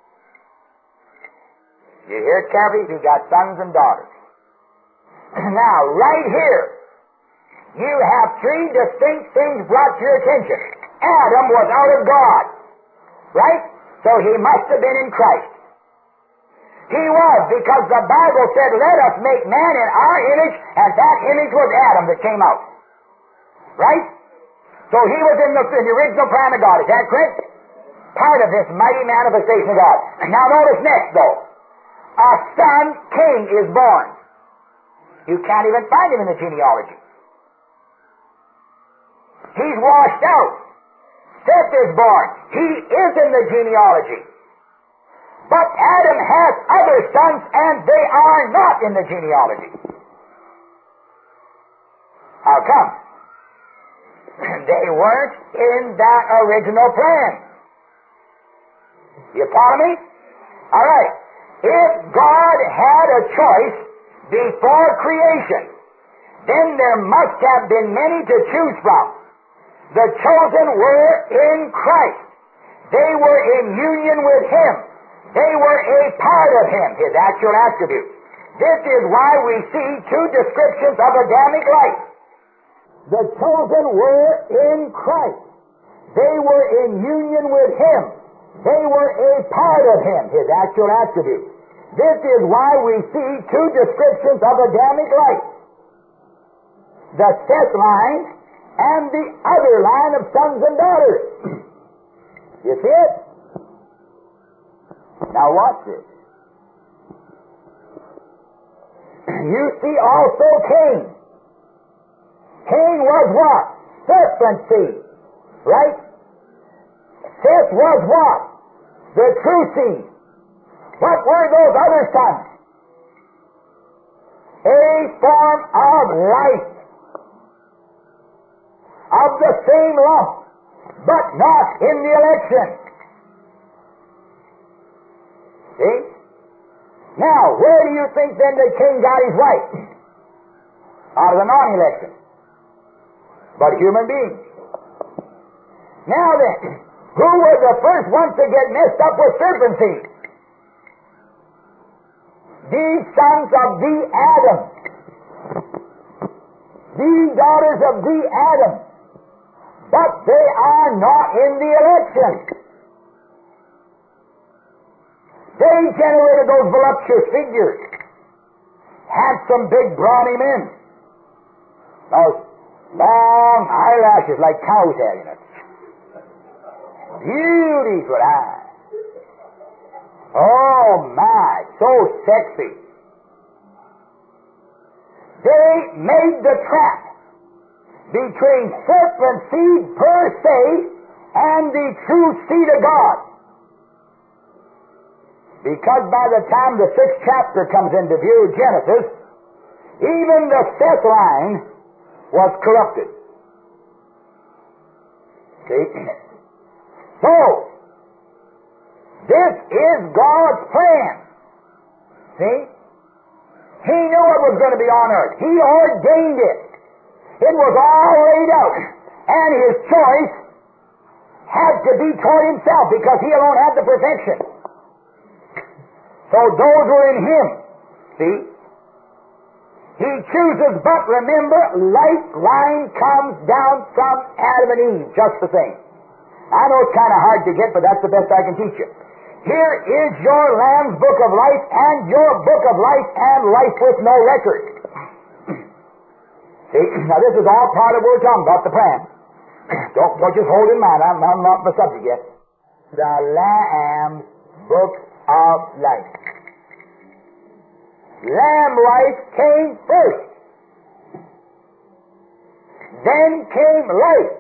You hear it carefully? He got sons and daughters. Now, right here, you have three distinct things brought to your attention. Adam was out of God, right? So he must have been in Christ. He was, because the Bible said, let us make man in our image, and that image was Adam that came out. Right? So he was in the original plan of God. Is that correct? Part of this mighty manifestation of God. Now notice next, though. A son, Cain, is born. You can't even find him in the genealogy. He's washed out. Seth is born. He is in the genealogy. But Adam has other sons, and they are not in the genealogy. How come? They weren't in that original plan. You follow me? All right. If God had a choice before creation, then there must have been many to choose from. The chosen were in Christ. They were in union with Him. They were a part of Him, His actual attribute. This is why we see two descriptions of Adamic life. The chosen were in Christ. They were in union with Him. They were a part of Him, His actual attribute. This is why we see two descriptions of Adamic life. The Seth line and the other line of sons and daughters. You see it? Now watch this. You see also Cain. Cain was what? Serpent seed. Right? Seth was what? The true seed. What were those other sons? A form of life. Of the same lump, but not in the election. See? Now, where do you think then that Cain got his wife? Out of the non-election. But human beings. Now then, who were the first ones to get messed up with serpent seed? These sons of the Adam. the daughters of the Adam, but they are not in the election. They generated those voluptuous figures, handsome, big, brawny men, those long eyelashes like cows have, you know. Beauties with eyes. Oh my, so sexy. They made the trap between serpent seed per se and the true seed of God. Because by the time the 6th chapter comes into view, Genesis, even the Seth line was corrupted. See? So, this is God's plan. See? He knew it was going to be on earth. He ordained it. It was all laid out. And His choice had to be toward Himself because He alone had the perfection. So those were in Him. See? He chooses, but remember, light line comes down from Adam and Eve, just the same. I know it's kind of hard to get, but that's the best I can teach you. Here is your Lamb's Book of Life and your Book of Life and life with no record. See, now this is all part of what we're talking about, the plan. Don't just hold in mind, I'm not the subject yet. The Lamb's Book of Life. Lamb life came first. Then came life.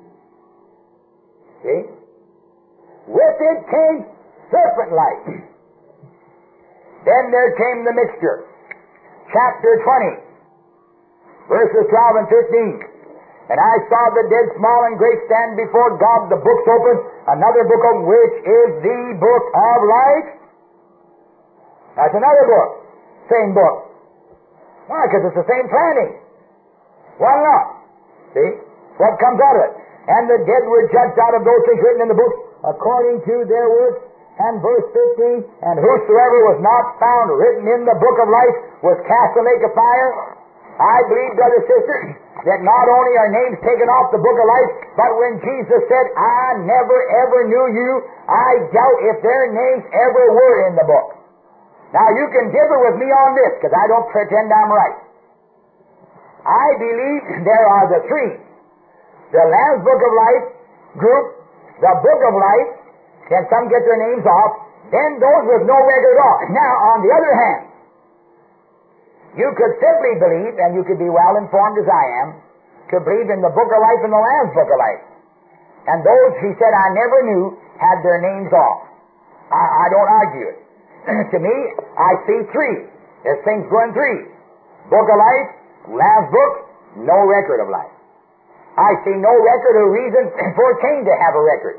See? With it came serpent life. Then there came the mixture. Chapter 20, verses 12 and 15. And I saw the dead, small and great, stand before God, the books open, another book open, which is the book of life. That's another book. Same book. Why? Because it's the same planning. Why not? See? What comes out of it? And the dead were judged out of those things written in the book according to their works. And verse 15, and whosoever was not found written in the book of life was cast in the lake of fire. I believe, brother, sister, that not only are names taken off the book of life, but when Jesus said, I never ever knew you, I doubt if their names ever were in the book. Now you can differ with me on this, because I don't pretend I'm right. I believe there are the three. The Lamb's Book of Life group, the Book of Life, then some get their names off, then those with no record at all. Now, on the other hand, you could simply believe, and you could be well informed as I am, to believe in the Book of Life and the Lamb's Book of Life. And those, he said, I never knew, had their names off. I don't argue it. To me, I see three. There's things going three. Book of Life, Lamb's Book, no record of life. I see no record or reason for Cain to have a record.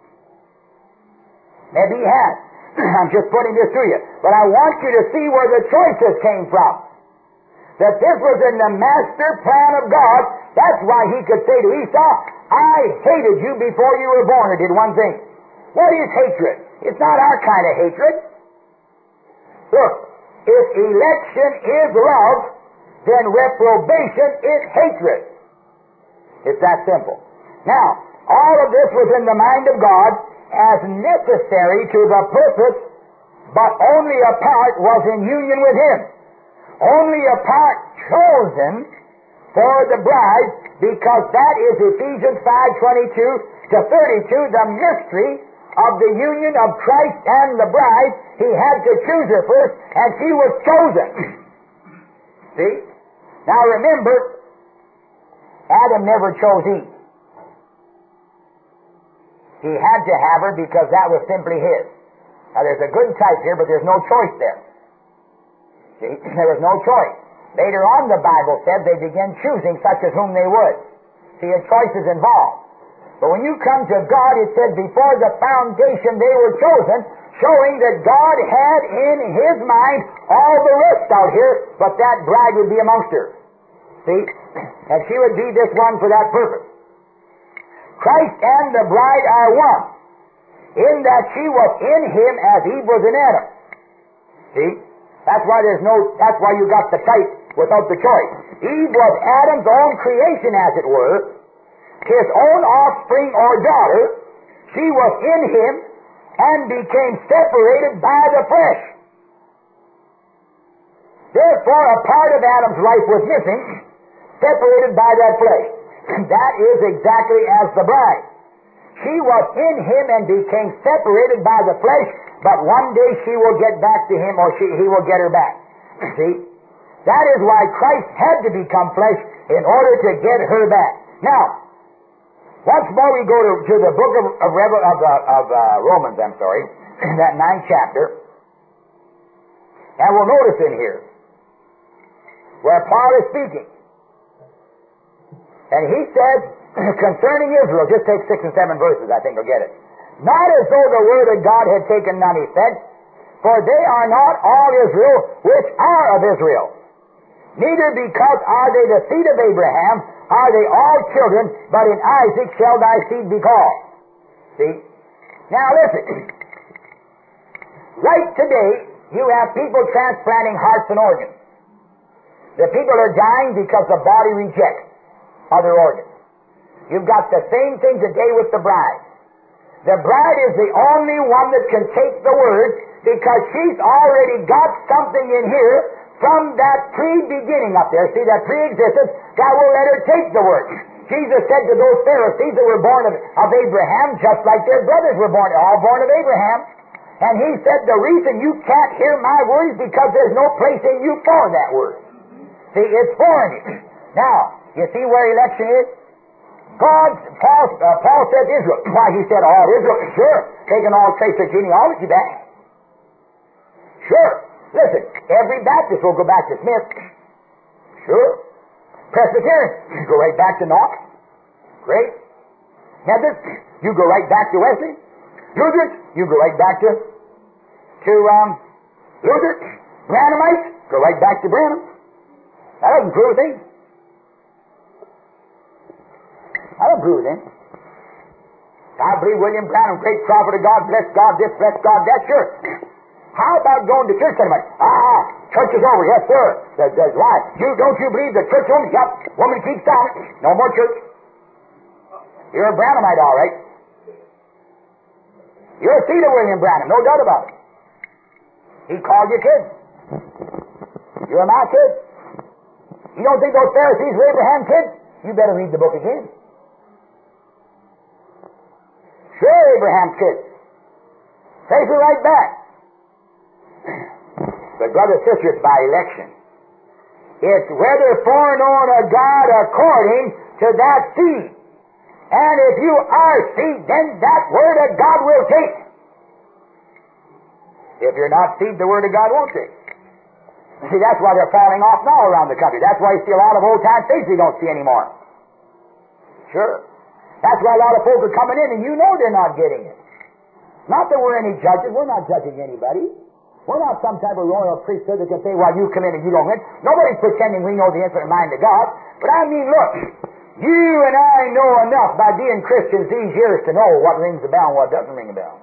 Maybe he has. I'm just putting this to you. But I want you to see where the choices came from. That this was in the master plan of God. That's why he could say to Esau, I hated you before you were born, or did one thing. What is hatred? It's not our kind of hatred. Look, if election is love, then reprobation is hatred. It's that simple. Now, all of this was in the mind of God as necessary to the purpose, but only a part was in union with Him. Only a part chosen for the bride, because that is Ephesians 5:22 to 32, the mystery of the union of Christ and the bride. He had to choose her first, and she was chosen. See? Now remember, Adam never chose Eve. He had to have her because that was simply his. Now there's a good type here, but there's no choice there. See? There was no choice. Later on the Bible said they began choosing such as whom they would. See, a choice is involved. But when you come to God, it said before the foundation they were chosen, showing that God had in His mind all the rest out here, but that bride would be amongst her. See? And she would be this one for that purpose. Christ and the bride are one, in that she was in Him as Eve was in Adam. See? That's why you got the type without the choice. Eve was Adam's own creation, as it were, his own offspring or daughter. She was in him and became separated by the flesh. Therefore, a part of Adam's life was missing, separated by that flesh. That is exactly as the bride. She was in him and became separated by the flesh, but one day she will get back to him, or he will get her back. See? That is why Christ had to become flesh in order to get her back. Now, once more we go to the book of Romans, that 9th chapter, and we'll notice in here where Paul is speaking. And he says, concerning Israel, just take 6 and 7 verses, I think you'll get it. Not as though the word of God had taken none effect, for they are not all Israel which are of Israel. Neither because are they the seed of Abraham, are they all children, but in Isaac shall thy seed be called. See? Now listen. Right today, you have people transplanting hearts and organs. The people are dying because the body rejects other organs. You've got the same thing today with the bride. The bride is the only one that can take the word because she's already got something in here from that pre-beginning up there. See, that pre-existence, God will let her take the word. Jesus said to those Pharisees that were born of Abraham, just like their brothers were born, all born of Abraham. And he said, the reason you can't hear my word is because there's no place in you for that word. See, it's foreign. Now, you see where election is? Paul said Israel. Why, he said all Israel. Sure, taking all trace of genealogy back. Sure. Listen, every Baptist will go back to Smith. Sure. Presbyterian, you go right back to Knox. Great. Methodist, you go right back to Wesley. Lutheran, you go right back to Luther. Branhamites, go right back to Branham. That doesn't prove a thing. I don't prove it, I believe William Branham, great prophet of God, bless God this, bless God that, sure. How about going to church tonight? Church is over, yes sir. Why? Don't you believe the church woman? Yep, woman keeps silent. No more church. You're a Branhamite, all right. You're a seed of William Branham, no doubt about it. He called you kids. You're my kid. You don't think those Pharisees were Abraham's kids? You better read the book again. Sure, Abraham's kids. Take her right back. But brothers and sisters, by election, it's whether foreknown of God according to that seed. And if you are seed, then that word of God will take. If you're not seed, the word of God won't take. See, that's why they're falling off now around the country. That's why you see a lot of old-time saints you don't see anymore. Sure. That's why a lot of folk are coming in and you know they're not getting it. Not that we're any judges. We're not judging anybody. We're not some type of royal priesthood that can say, well, you come in and you don't win. Nobody's pretending we know the infinite mind of God. But I mean, look, you and I know enough by being Christians these years to know what rings a bell and what doesn't ring a bell.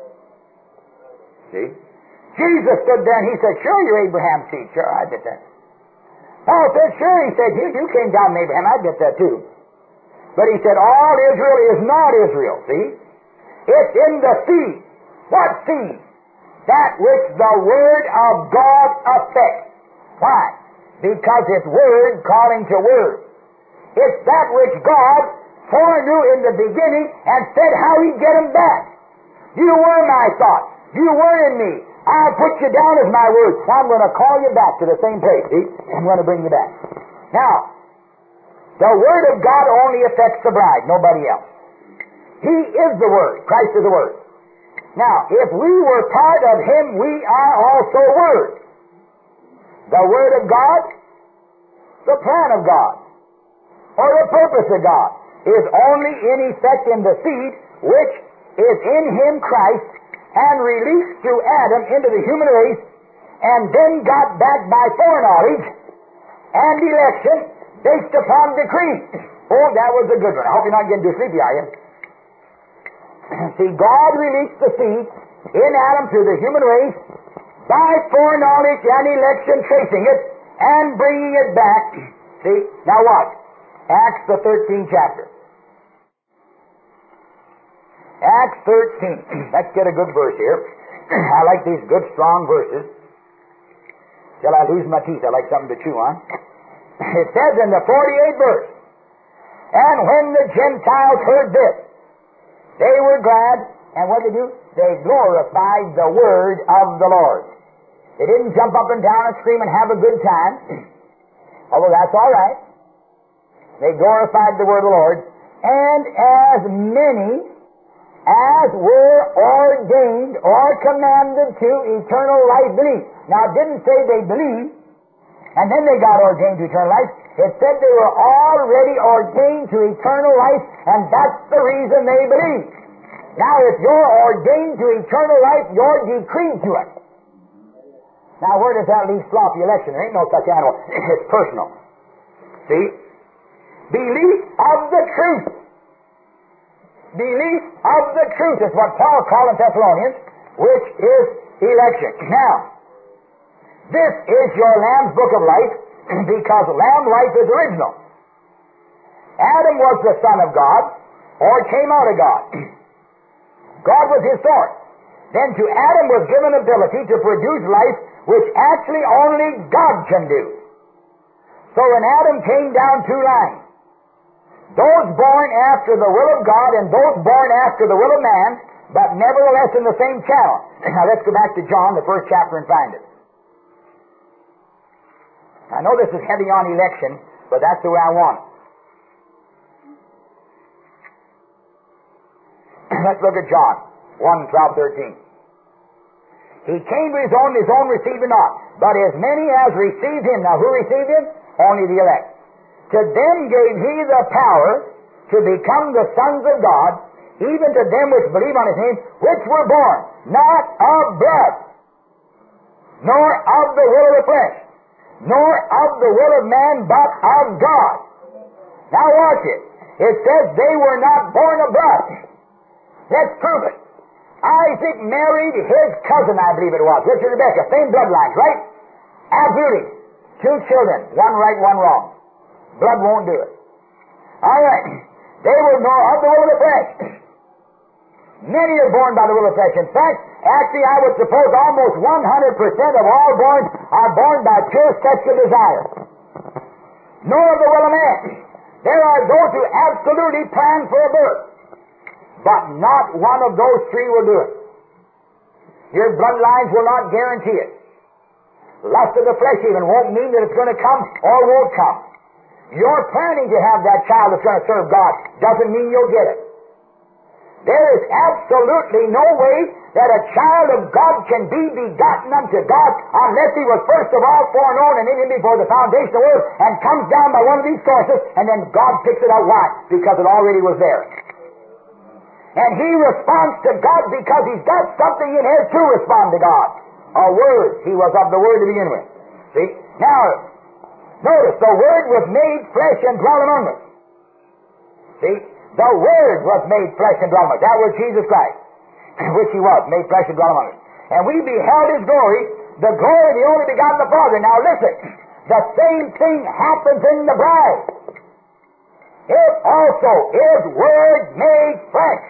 See? Jesus stood there and he said, sure, you're Abraham's seed. Sure, I admit that. Paul said, sure. He said, you came down from Abraham. I admit that too. But he said, all Israel is not Israel. See? It's in the seed. What seed? That which the Word of God affects. Why? Because it's Word calling to Word. It's that which God foreknew in the beginning and said how He'd get them back. You were my thoughts. You were in me. I'll put you down as my word. So I'm going to call you back to the same place. See? I'm going to bring you back. Now, the Word of God only affects the bride, nobody else. He is the Word. Christ is the Word. Now, if we were part of Him, we are also Word. The Word of God, the plan of God, or the purpose of God, is only in effect in the seed, which is in Him, Christ, and released through Adam into the human race, and then got back by foreknowledge and election based upon decree. Oh, that was a good one. I hope you're not getting too sleepy, are you? See, God released the seed in Adam through the human race by foreknowledge and election tracing it, and bringing it back. See, now watch. Acts the 13th chapter. Acts 13. Let's get a good verse here. I like these good, strong verses. Till I lose my teeth, I like something to chew on. It says in the 48th verse, and when the Gentiles heard this, they were glad, and what did they do? They glorified the word of the Lord. They didn't jump up and down and scream and have a good time. Although that's all right. They glorified the word of the Lord. And as many as were ordained or commanded to eternal life believed. Now it didn't say they believed, and then they got ordained to eternal life. It said they were already ordained to eternal life, and that's the reason they believed. Now if you're ordained to eternal life, you're decreed to it. Now where does that leave sloppy election? There ain't no such animal. It's personal. See? Belief of the truth. Belief of the truth is what Paul called in Thessalonians, which is election. Now, this is your Lamb's Book of Life, because Lamb life is original. Adam was the Son of God, or came out of God. God was his source. Then to Adam was given ability to produce life, which actually only God can do. So when Adam came down two lines, those born after the will of God and those born after the will of man, but nevertheless in the same channel. Now let's go back to John, the first chapter, and find it. I know this is heavy on election, but that's the way I want it. Let's look at John 1:12-13. He came to his own received him not. But as many as received him, now who received him? Only the elect. To them gave he the power to become the sons of God, even to them which believe on his name, which were born, not of blood, nor of the will of the flesh, nor of the will of man, but of God. Now watch it. It says they were not born of blood. Let's prove it. Isaac married his cousin, I believe it was, Richard and Rebecca, same bloodlines, right? Absolutely. 2 children, one right, one wrong. Blood won't do it. All right. They were nor of the will of the flesh. Many are born by the will of the flesh. In fact, actually, I would suppose almost 100% of all born are born by pure sexual desire. Nor of the will of man. There are those who absolutely plan for a birth, but not one of those three will do it. Your bloodlines will not guarantee it. Lust of the flesh even won't mean that it's going to come or won't come. You're planning to have that child that's going to serve God doesn't mean you'll get it. There is absolutely no way that a child of God can be begotten unto God unless he was first of all foreknown and in him before the foundation of the world and comes down by one of these sources, and then God picks it out. Why? Because it already was there. And he responds to God because he's got something in here to respond to God. A word. He was of the Word to begin with. See? Now, notice, the Word was made flesh and dwelt among us. See? The Word was made flesh and dwelt among us. That was Jesus Christ, which he was, made flesh and dwelt among us. And we beheld his glory, the glory of the only begotten of the Father. Now listen, the same thing happens in the bride. It also is Word made flesh.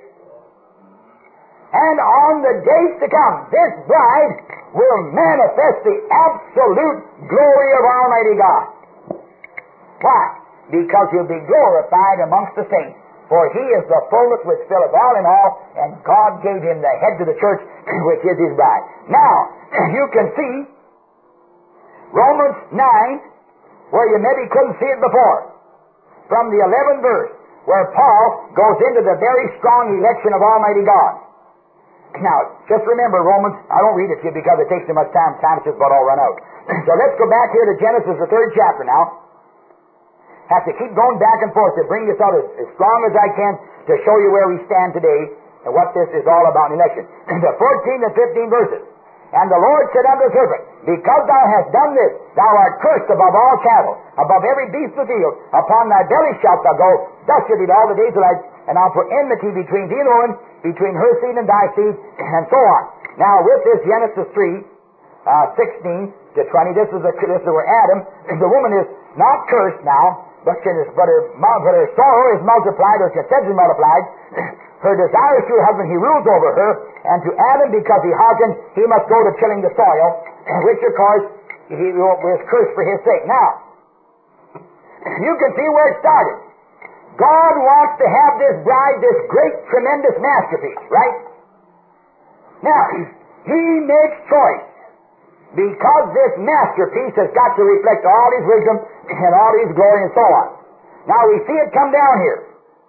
And on the days to come, this bride will manifest the absolute glory of Almighty God. Why? Because he'll be glorified amongst the saints. For he is the fullness which filleth all in all, and God gave him the head of the church, which is his bride. Now, you can see Romans 9, where you maybe couldn't see it before, from the 11th verse, where Paul goes into the very strong election of Almighty God. Now, just remember Romans, I don't read it to you because it takes too much time. Time's just about all run out. So let's go back here to Genesis, the 3rd chapter now. Have to keep going back and forth to bring this out as strong as I can to show you where we stand today and what this is all about in election. The 14th and 15th verses. And the Lord said unto the serpent, because thou hast done this, thou art cursed above all cattle, above every beast of the field. Upon thy belly shalt thou go, thus shalt eat all the days of life, and I'll put enmity between thee and the woman, between her seed and thy seed, and so on. Now with this Genesis 3, 16 to 20. This is where Adam, the woman is not cursed now, but her sorrow is multiplied, or conception multiplied. Her desires to her husband, he rules over her, and to Adam, because he hearkened, he must go to tilling the soil, which of course he was cursed for his sake. Now, you can see where it started. God wants to have this bride, this great, tremendous masterpiece, right? Now, he makes choice, because this masterpiece has got to reflect all his wisdom and all his glory and so on. Now we see it come down here.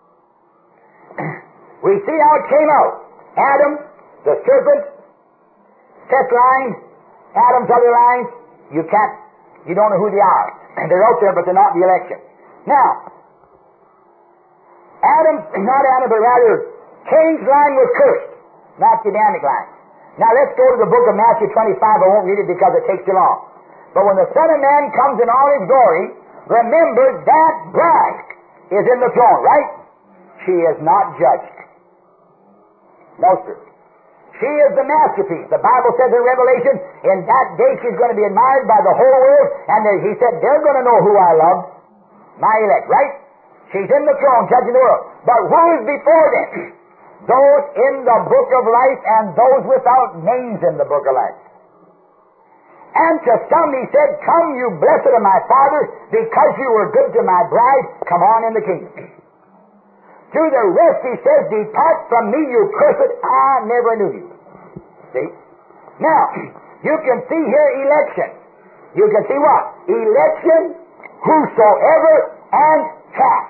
We see how it came out. Adam, the serpent, Seth's line, Adam's other lines, you don't know who they are. They're out there, but they're not in the election. Now, Cain's line was cursed, not the Adamic line. Now let's go to the book of Matthew 25. I won't read it because it takes too long. But when the Son of Man comes in all his glory, remember that bride is in the throne, right? She is not judged. No, sir. She is the masterpiece. The Bible says in Revelation, in that day she's going to be admired by the whole world, and he said, they're going to know who I love, my elect, right? She's in the throne judging the world. But who is before them? Those in the book of life and those without names in the book of life. And to some he said, come you blessed of my Father, because you were good to my bride, come on in the kingdom. To the rest he says, depart from me, you cursed, I never knew you. See? Now, you can see here election. You can see what? Election, whosoever, and chaff.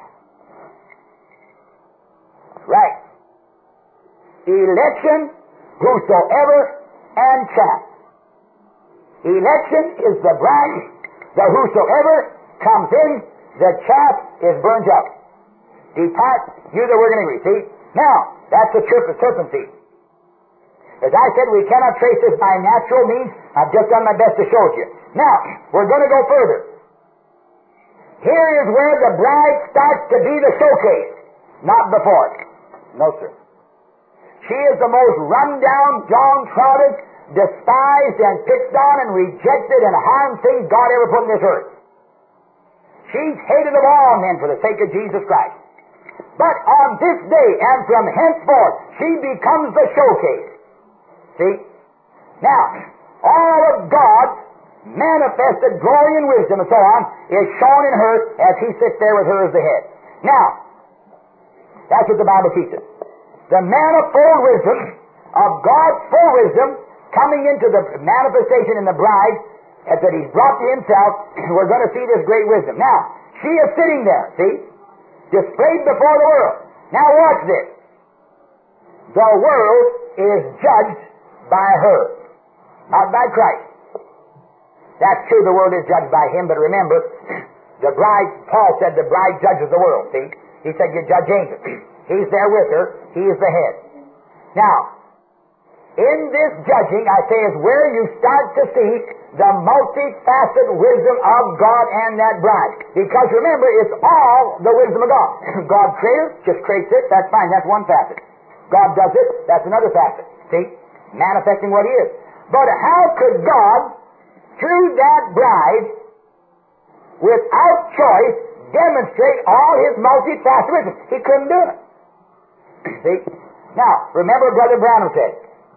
Right. Election, whosoever, and chaff. Election is the bride, the whosoever comes in, the chaff is burnt up. Depart, you that were going to agree. See? Now, that's the serpent seed. As I said, we cannot trace this by natural means. I've just done my best to show it you. Now, we're going to go further. Here is where the bride starts to be the showcase, not before. No, sir. She is the most run-down, downtrodden, despised and picked on and rejected and harmed thing God ever put in this earth. She's hated of all men for the sake of Jesus Christ. But on this day and from henceforth, she becomes the showcase. See? Now, all of God's manifested glory and wisdom and so on is shown in her as he sits there with her as the head. Now, that's what the Bible teaches. The manifold wisdom of God's full wisdom coming into the manifestation in the bride that he's brought to himself, we're going to see this great wisdom. Now, she is sitting there, see? Displayed before the world. Now watch this. The world is judged by her, not by Christ. That's true, the world is judged by him, but remember, the bride, Paul said the bride judges the world, see? He said you judge angels. He's there with her, he is the head. Now, in this judging, I say, is where you start to see the multifaceted wisdom of God and that bride. Because remember, it's all the wisdom of God. God creator just creates it, that's fine, that's one facet. God does it, that's another facet. See? Manifesting what he is. But how could God, through that bride, without choice, demonstrate all his multifaceted wisdom? He couldn't do it. See? Now, remember Brother Branham said,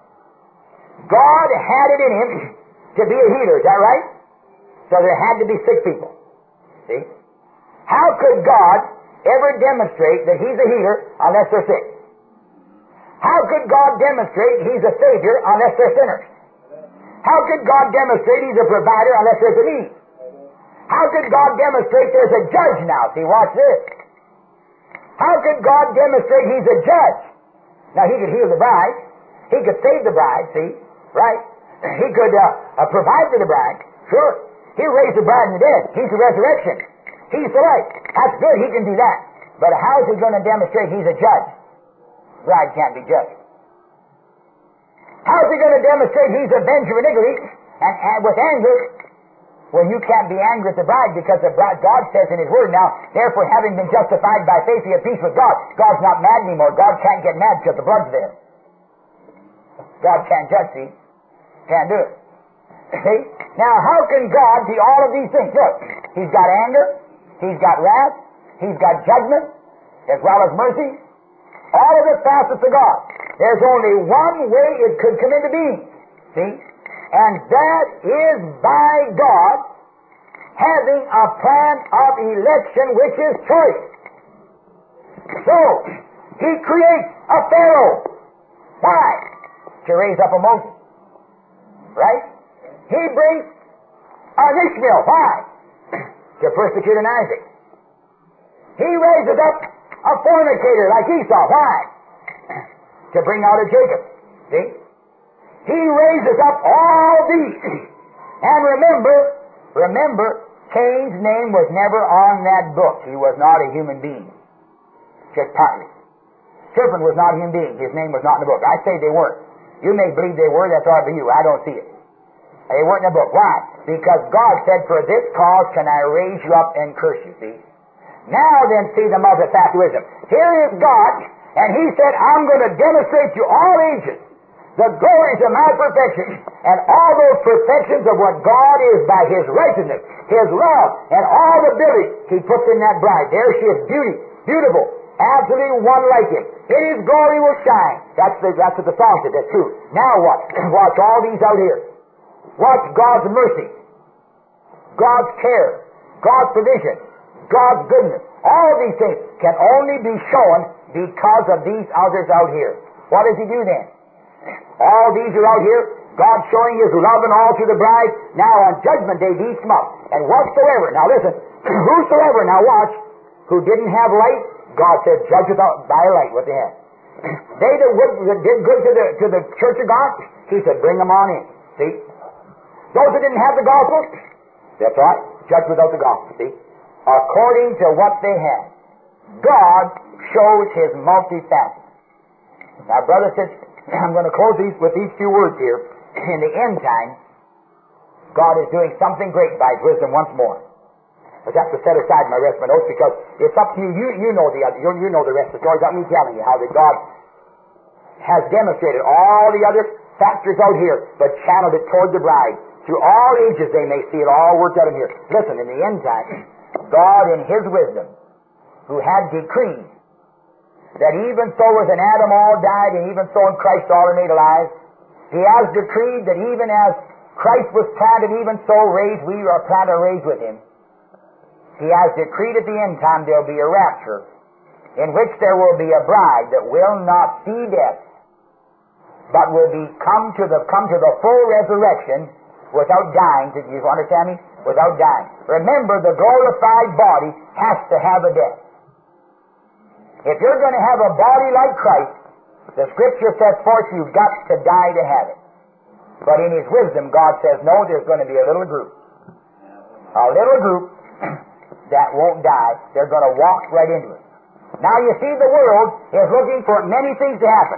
God had it in him to be a healer, is that right? So there had to be sick people. See? How could God ever demonstrate that he's a healer unless they're sick? How could God demonstrate he's a savior unless they're sinners? How could God demonstrate he's a provider unless there's a need? How could God demonstrate there's a judge now? See, watch this. How could God demonstrate he's a judge? Now, he could heal the bride. He could save the bride, see? Right? He could provide for the bride. Sure. He'll raise the bride from the dead. He's the resurrection. He's the light. That's good. He can do that. But how is he going to demonstrate he's a judge? Bride can't be judged. How is he going to demonstrate he's a avenger of iniquity and with anger? Well, you can't be angry at the bride because the bride, God says in his word now, therefore having been justified by faith, we have peace with God. God's not mad anymore. God can't get mad because the blood's there. God can't judge, see? Can't do it. See? Now, how can God be all of these things? Look, He's got anger, He's got wrath, He's got judgment, as well as mercy. All of the facets of God. There's only one way it could come into being. See? And that is by God having a plan of election which is choice. So, He creates a Pharaoh. Why? To raise up a Moses. Right? He brings an Ishmael. Why? To persecute an Isaac. He raises up a fornicator like Esau. Why? To bring out a Jacob. See? He raises up all these. And remember, Cain's name was never on that book. He was not a human being. Just partly. Serpent was not a human being. His name was not in the book. I say they weren't. You may believe they were. That's all right for you. I don't see it. They weren't in the book. Why? Because God said, for this cause can I raise you up and curse you. See? Now then, see the multifaceted wisdom. Here is God, and He said, I'm going to demonstrate to all ages the glories of my perfection, and all those perfections of what God is by His righteousness, His love, and all the beauty He puts in that bride. There she is, beautiful, absolutely one like Him. In His glory will shine. That's what the song said. That's true. Now what? Watch all these out here. Watch God's mercy, God's care, God's provision, God's goodness. All these things can only be shown because of these others out here. What does He do then? All these are out here, God showing His love and all to the bride. Now on Judgment Day, these come up. And whatsoever, now listen, whosoever, now watch, who didn't have light, God said, judge without by light what they had. They that did good to the church of God, He said, bring them on in. See? Those that didn't have the gospel, that's right, judge without the gospel. See? According to what they had. God shows His multifaceted. Now, brother says, I'm going to close with these few words here. In the end time, God is doing something great by His wisdom once more. I have to set aside my rest of my notes because it's up to you. You know the rest of the story. It's not me telling you how that God has demonstrated all the other factors out here, but channeled it toward the bride. Through all ages they may see it all worked out in here. Listen, in the end time, God in His wisdom, who had decreed that even so as in Adam all died, and even so in Christ all are made alive, He has decreed that even as Christ was planted, even so raised, we are planted and raised with Him. He has decreed at the end time there will be a rapture, in which there will be a bride that will not see death, but will come to the full resurrection without dying. Did you understand me? Without dying. Remember, the glorified body has to have a death. If you're going to have a body like Christ, the Scripture says forth you've got to die to have it. But in His wisdom, God says, no, there's going to be a little group. A little group that won't die. They're going to walk right into it. Now you see, the world is looking for many things to happen.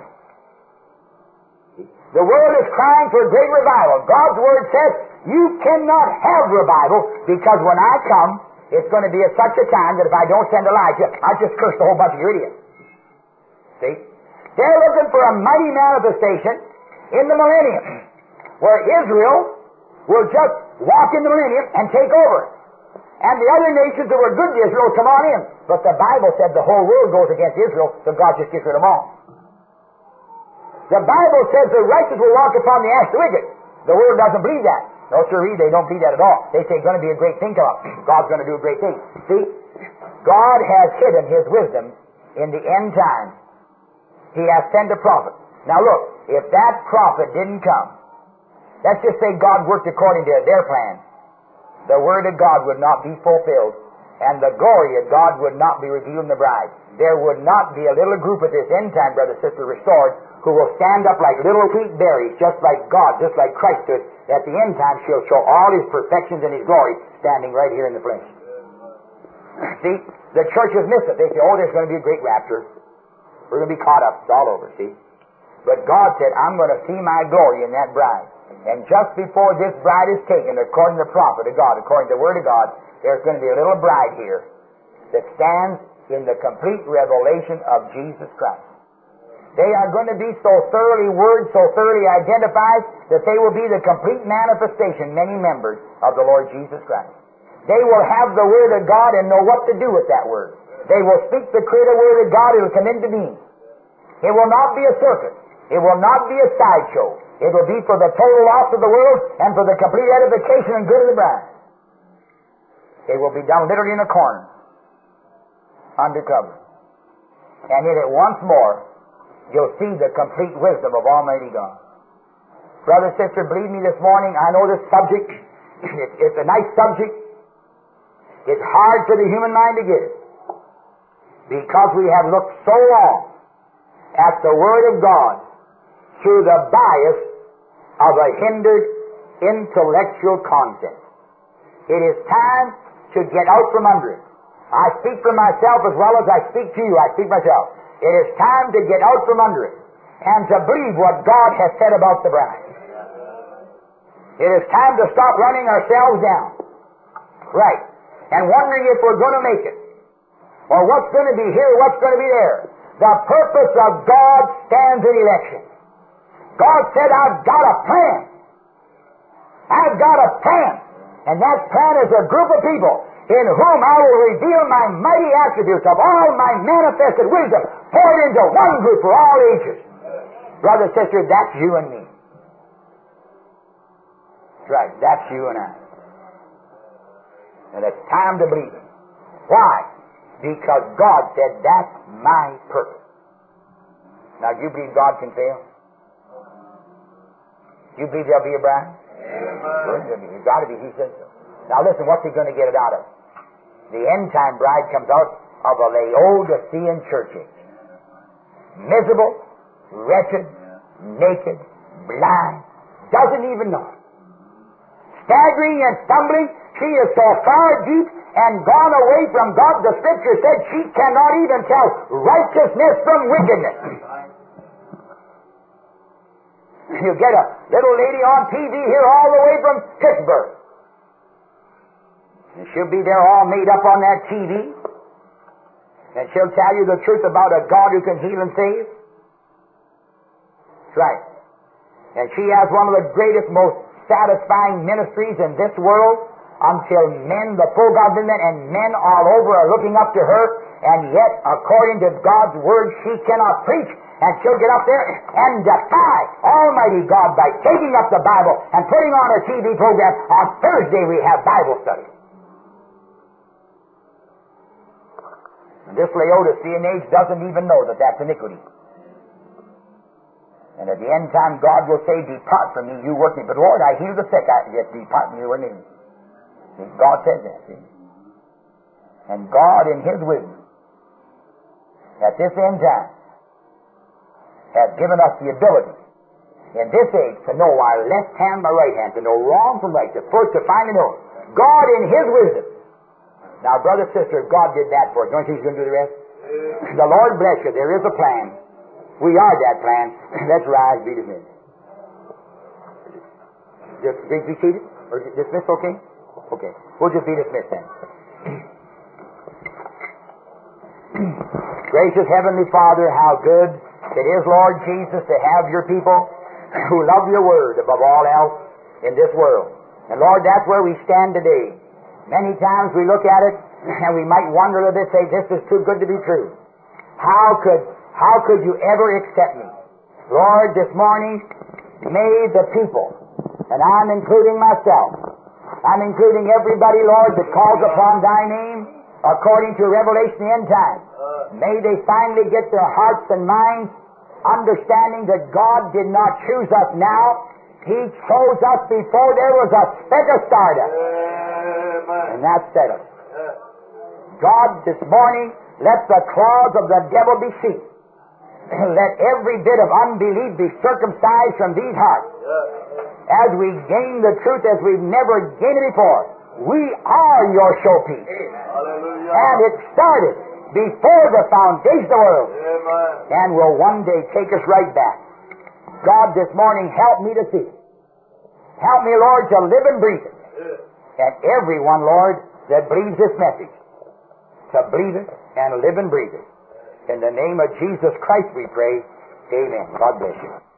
The world is crying for a great revival. God's Word says, you cannot have revival because when I come, it's going to be at such a time that if I don't send Elijah, I'll just curse the whole bunch of you idiots. See? They're looking for a mighty manifestation in the millennium, where Israel will just walk in the millennium and take over. And the other nations that were good to Israel will come on in. But the Bible said the whole world goes against Israel, so God just gets rid of them all. The Bible says the righteous will walk upon the ash of the wicked. The world doesn't believe that. No, sirree, they don't believe that at all. They say it's going to be a great thing come up. God's going to do a great thing. See, God has hidden His wisdom in the end time. He has sent a prophet. Now look, if that prophet didn't come, let's just say God worked according to their plan, the Word of God would not be fulfilled, and the glory of God would not be revealed in the bride. There would not be a little group at this end time, brother, sister, restored, who will stand up like little wheat berries, just like God, just like Christ stood. At the end time, she'll show all His perfections and His glory standing right here in the flesh. See, the church has missed it. They say, oh, there's going to be a great rapture. We're going to be caught up. It's all over, see. But God said, I'm going to see my glory in that bride. And just before this bride is taken, according to the prophet of God, according to the Word of God, there's going to be a little bride here that stands in the complete revelation of Jesus Christ. They are going to be so thoroughly worded, so thoroughly identified, that they will be the complete manifestation, many members of the Lord Jesus Christ. They will have the Word of God and know what to do with that Word. They will speak the creative Word of God, it will come into being. It will not be a circus. It will not be a sideshow. It will be for the total loss of the world and for the complete edification and good of the bride. It will be done literally in a corner, undercover. And in it once more, you'll see the complete wisdom of Almighty God. Brother, sister, believe me this morning, I know this subject, it's a nice subject. It's hard for the human mind to get it. Because we have looked so long at the Word of God through the bias of a hindered intellectual content. It is time to get out from under it. I speak for myself as well as I speak to you. I speak myself. It is time to get out from under it and to believe what God has said about the bride. It is time to stop running ourselves down. Right. And wondering if we're going to make it. Or what's going to be here, what's going to be there. The purpose of God stands in election. God said, I've got a plan. I've got a plan. And that plan is a group of people in whom I will reveal my mighty attributes of all my manifested wisdom, poured into one group for all ages. Brother, sister, that's you and me. That's right, that's you and I. And it's time to believe it. Why? Because God said, that's my purpose. Now, do you believe God can fail? Do you believe there'll be a bride? Amen. There's got to be, He says so. Now listen, what's He going to get it out of? The end-time bride comes out of a Laodicean church age. Miserable, wretched, naked, blind, doesn't even know. Staggering and stumbling, she is so far deep and gone away from God, the Scripture said she cannot even tell righteousness from wickedness. You get a little lady on TV here all the way from Pittsburgh. And she'll be there all made up on that TV. And she'll tell you the truth about a God who can heal and save. That's right. And she has one of the greatest, most satisfying ministries in this world until men, the full God men, and men all over are looking up to her. And yet, according to God's Word, she cannot preach. And she'll get up there and defy Almighty God by taking up the Bible and putting on a TV program. On Thursday we have Bible study. And this Laodicean age doesn't even know that that's iniquity. And at the end time, God will say, depart from me, you working. But Lord, I heal the sick. Yes, depart from me, you working. God says that, see. And God, in His wisdom, at this end time, has given us the ability, in this age, to know our left hand by right hand, to know wrong from right, to first to find and know. God, in His wisdom. Now, brother, sister, if God did that for us, don't you think He's going to do the rest? The Lord bless you. There is a plan. We are that plan. Let's rise, be dismissed. Just be seated? Or dismissed, okay? Okay. We'll just be dismissed then. Gracious Heavenly Father, how good it is, Lord Jesus, to have your people who love your Word above all else in this world. And Lord, that's where we stand today. Many times we look at it and we might wonder a bit, say, this is too good to be true. How could you ever accept me? Lord, this morning, may the people, and I'm including myself, I'm including everybody, Lord, that calls upon Thy name according to Revelation the end time. May they finally get their hearts and minds understanding that God did not choose us now. He chose us before there was a speck of stardust. And that set us. God, this morning, let the claws of the devil be ceased. Let every bit of unbelief be circumcised from these hearts. As we gain the truth as we've never gained it before. We are your showpiece. And it started before the foundation of the world. And will one day take us right back. God, this morning, help me to see it. Help me, Lord, to live and breathe it. And everyone, Lord, that believes this message, to believe it and live and breathe it. In the name of Jesus Christ we pray. Amen. God bless you.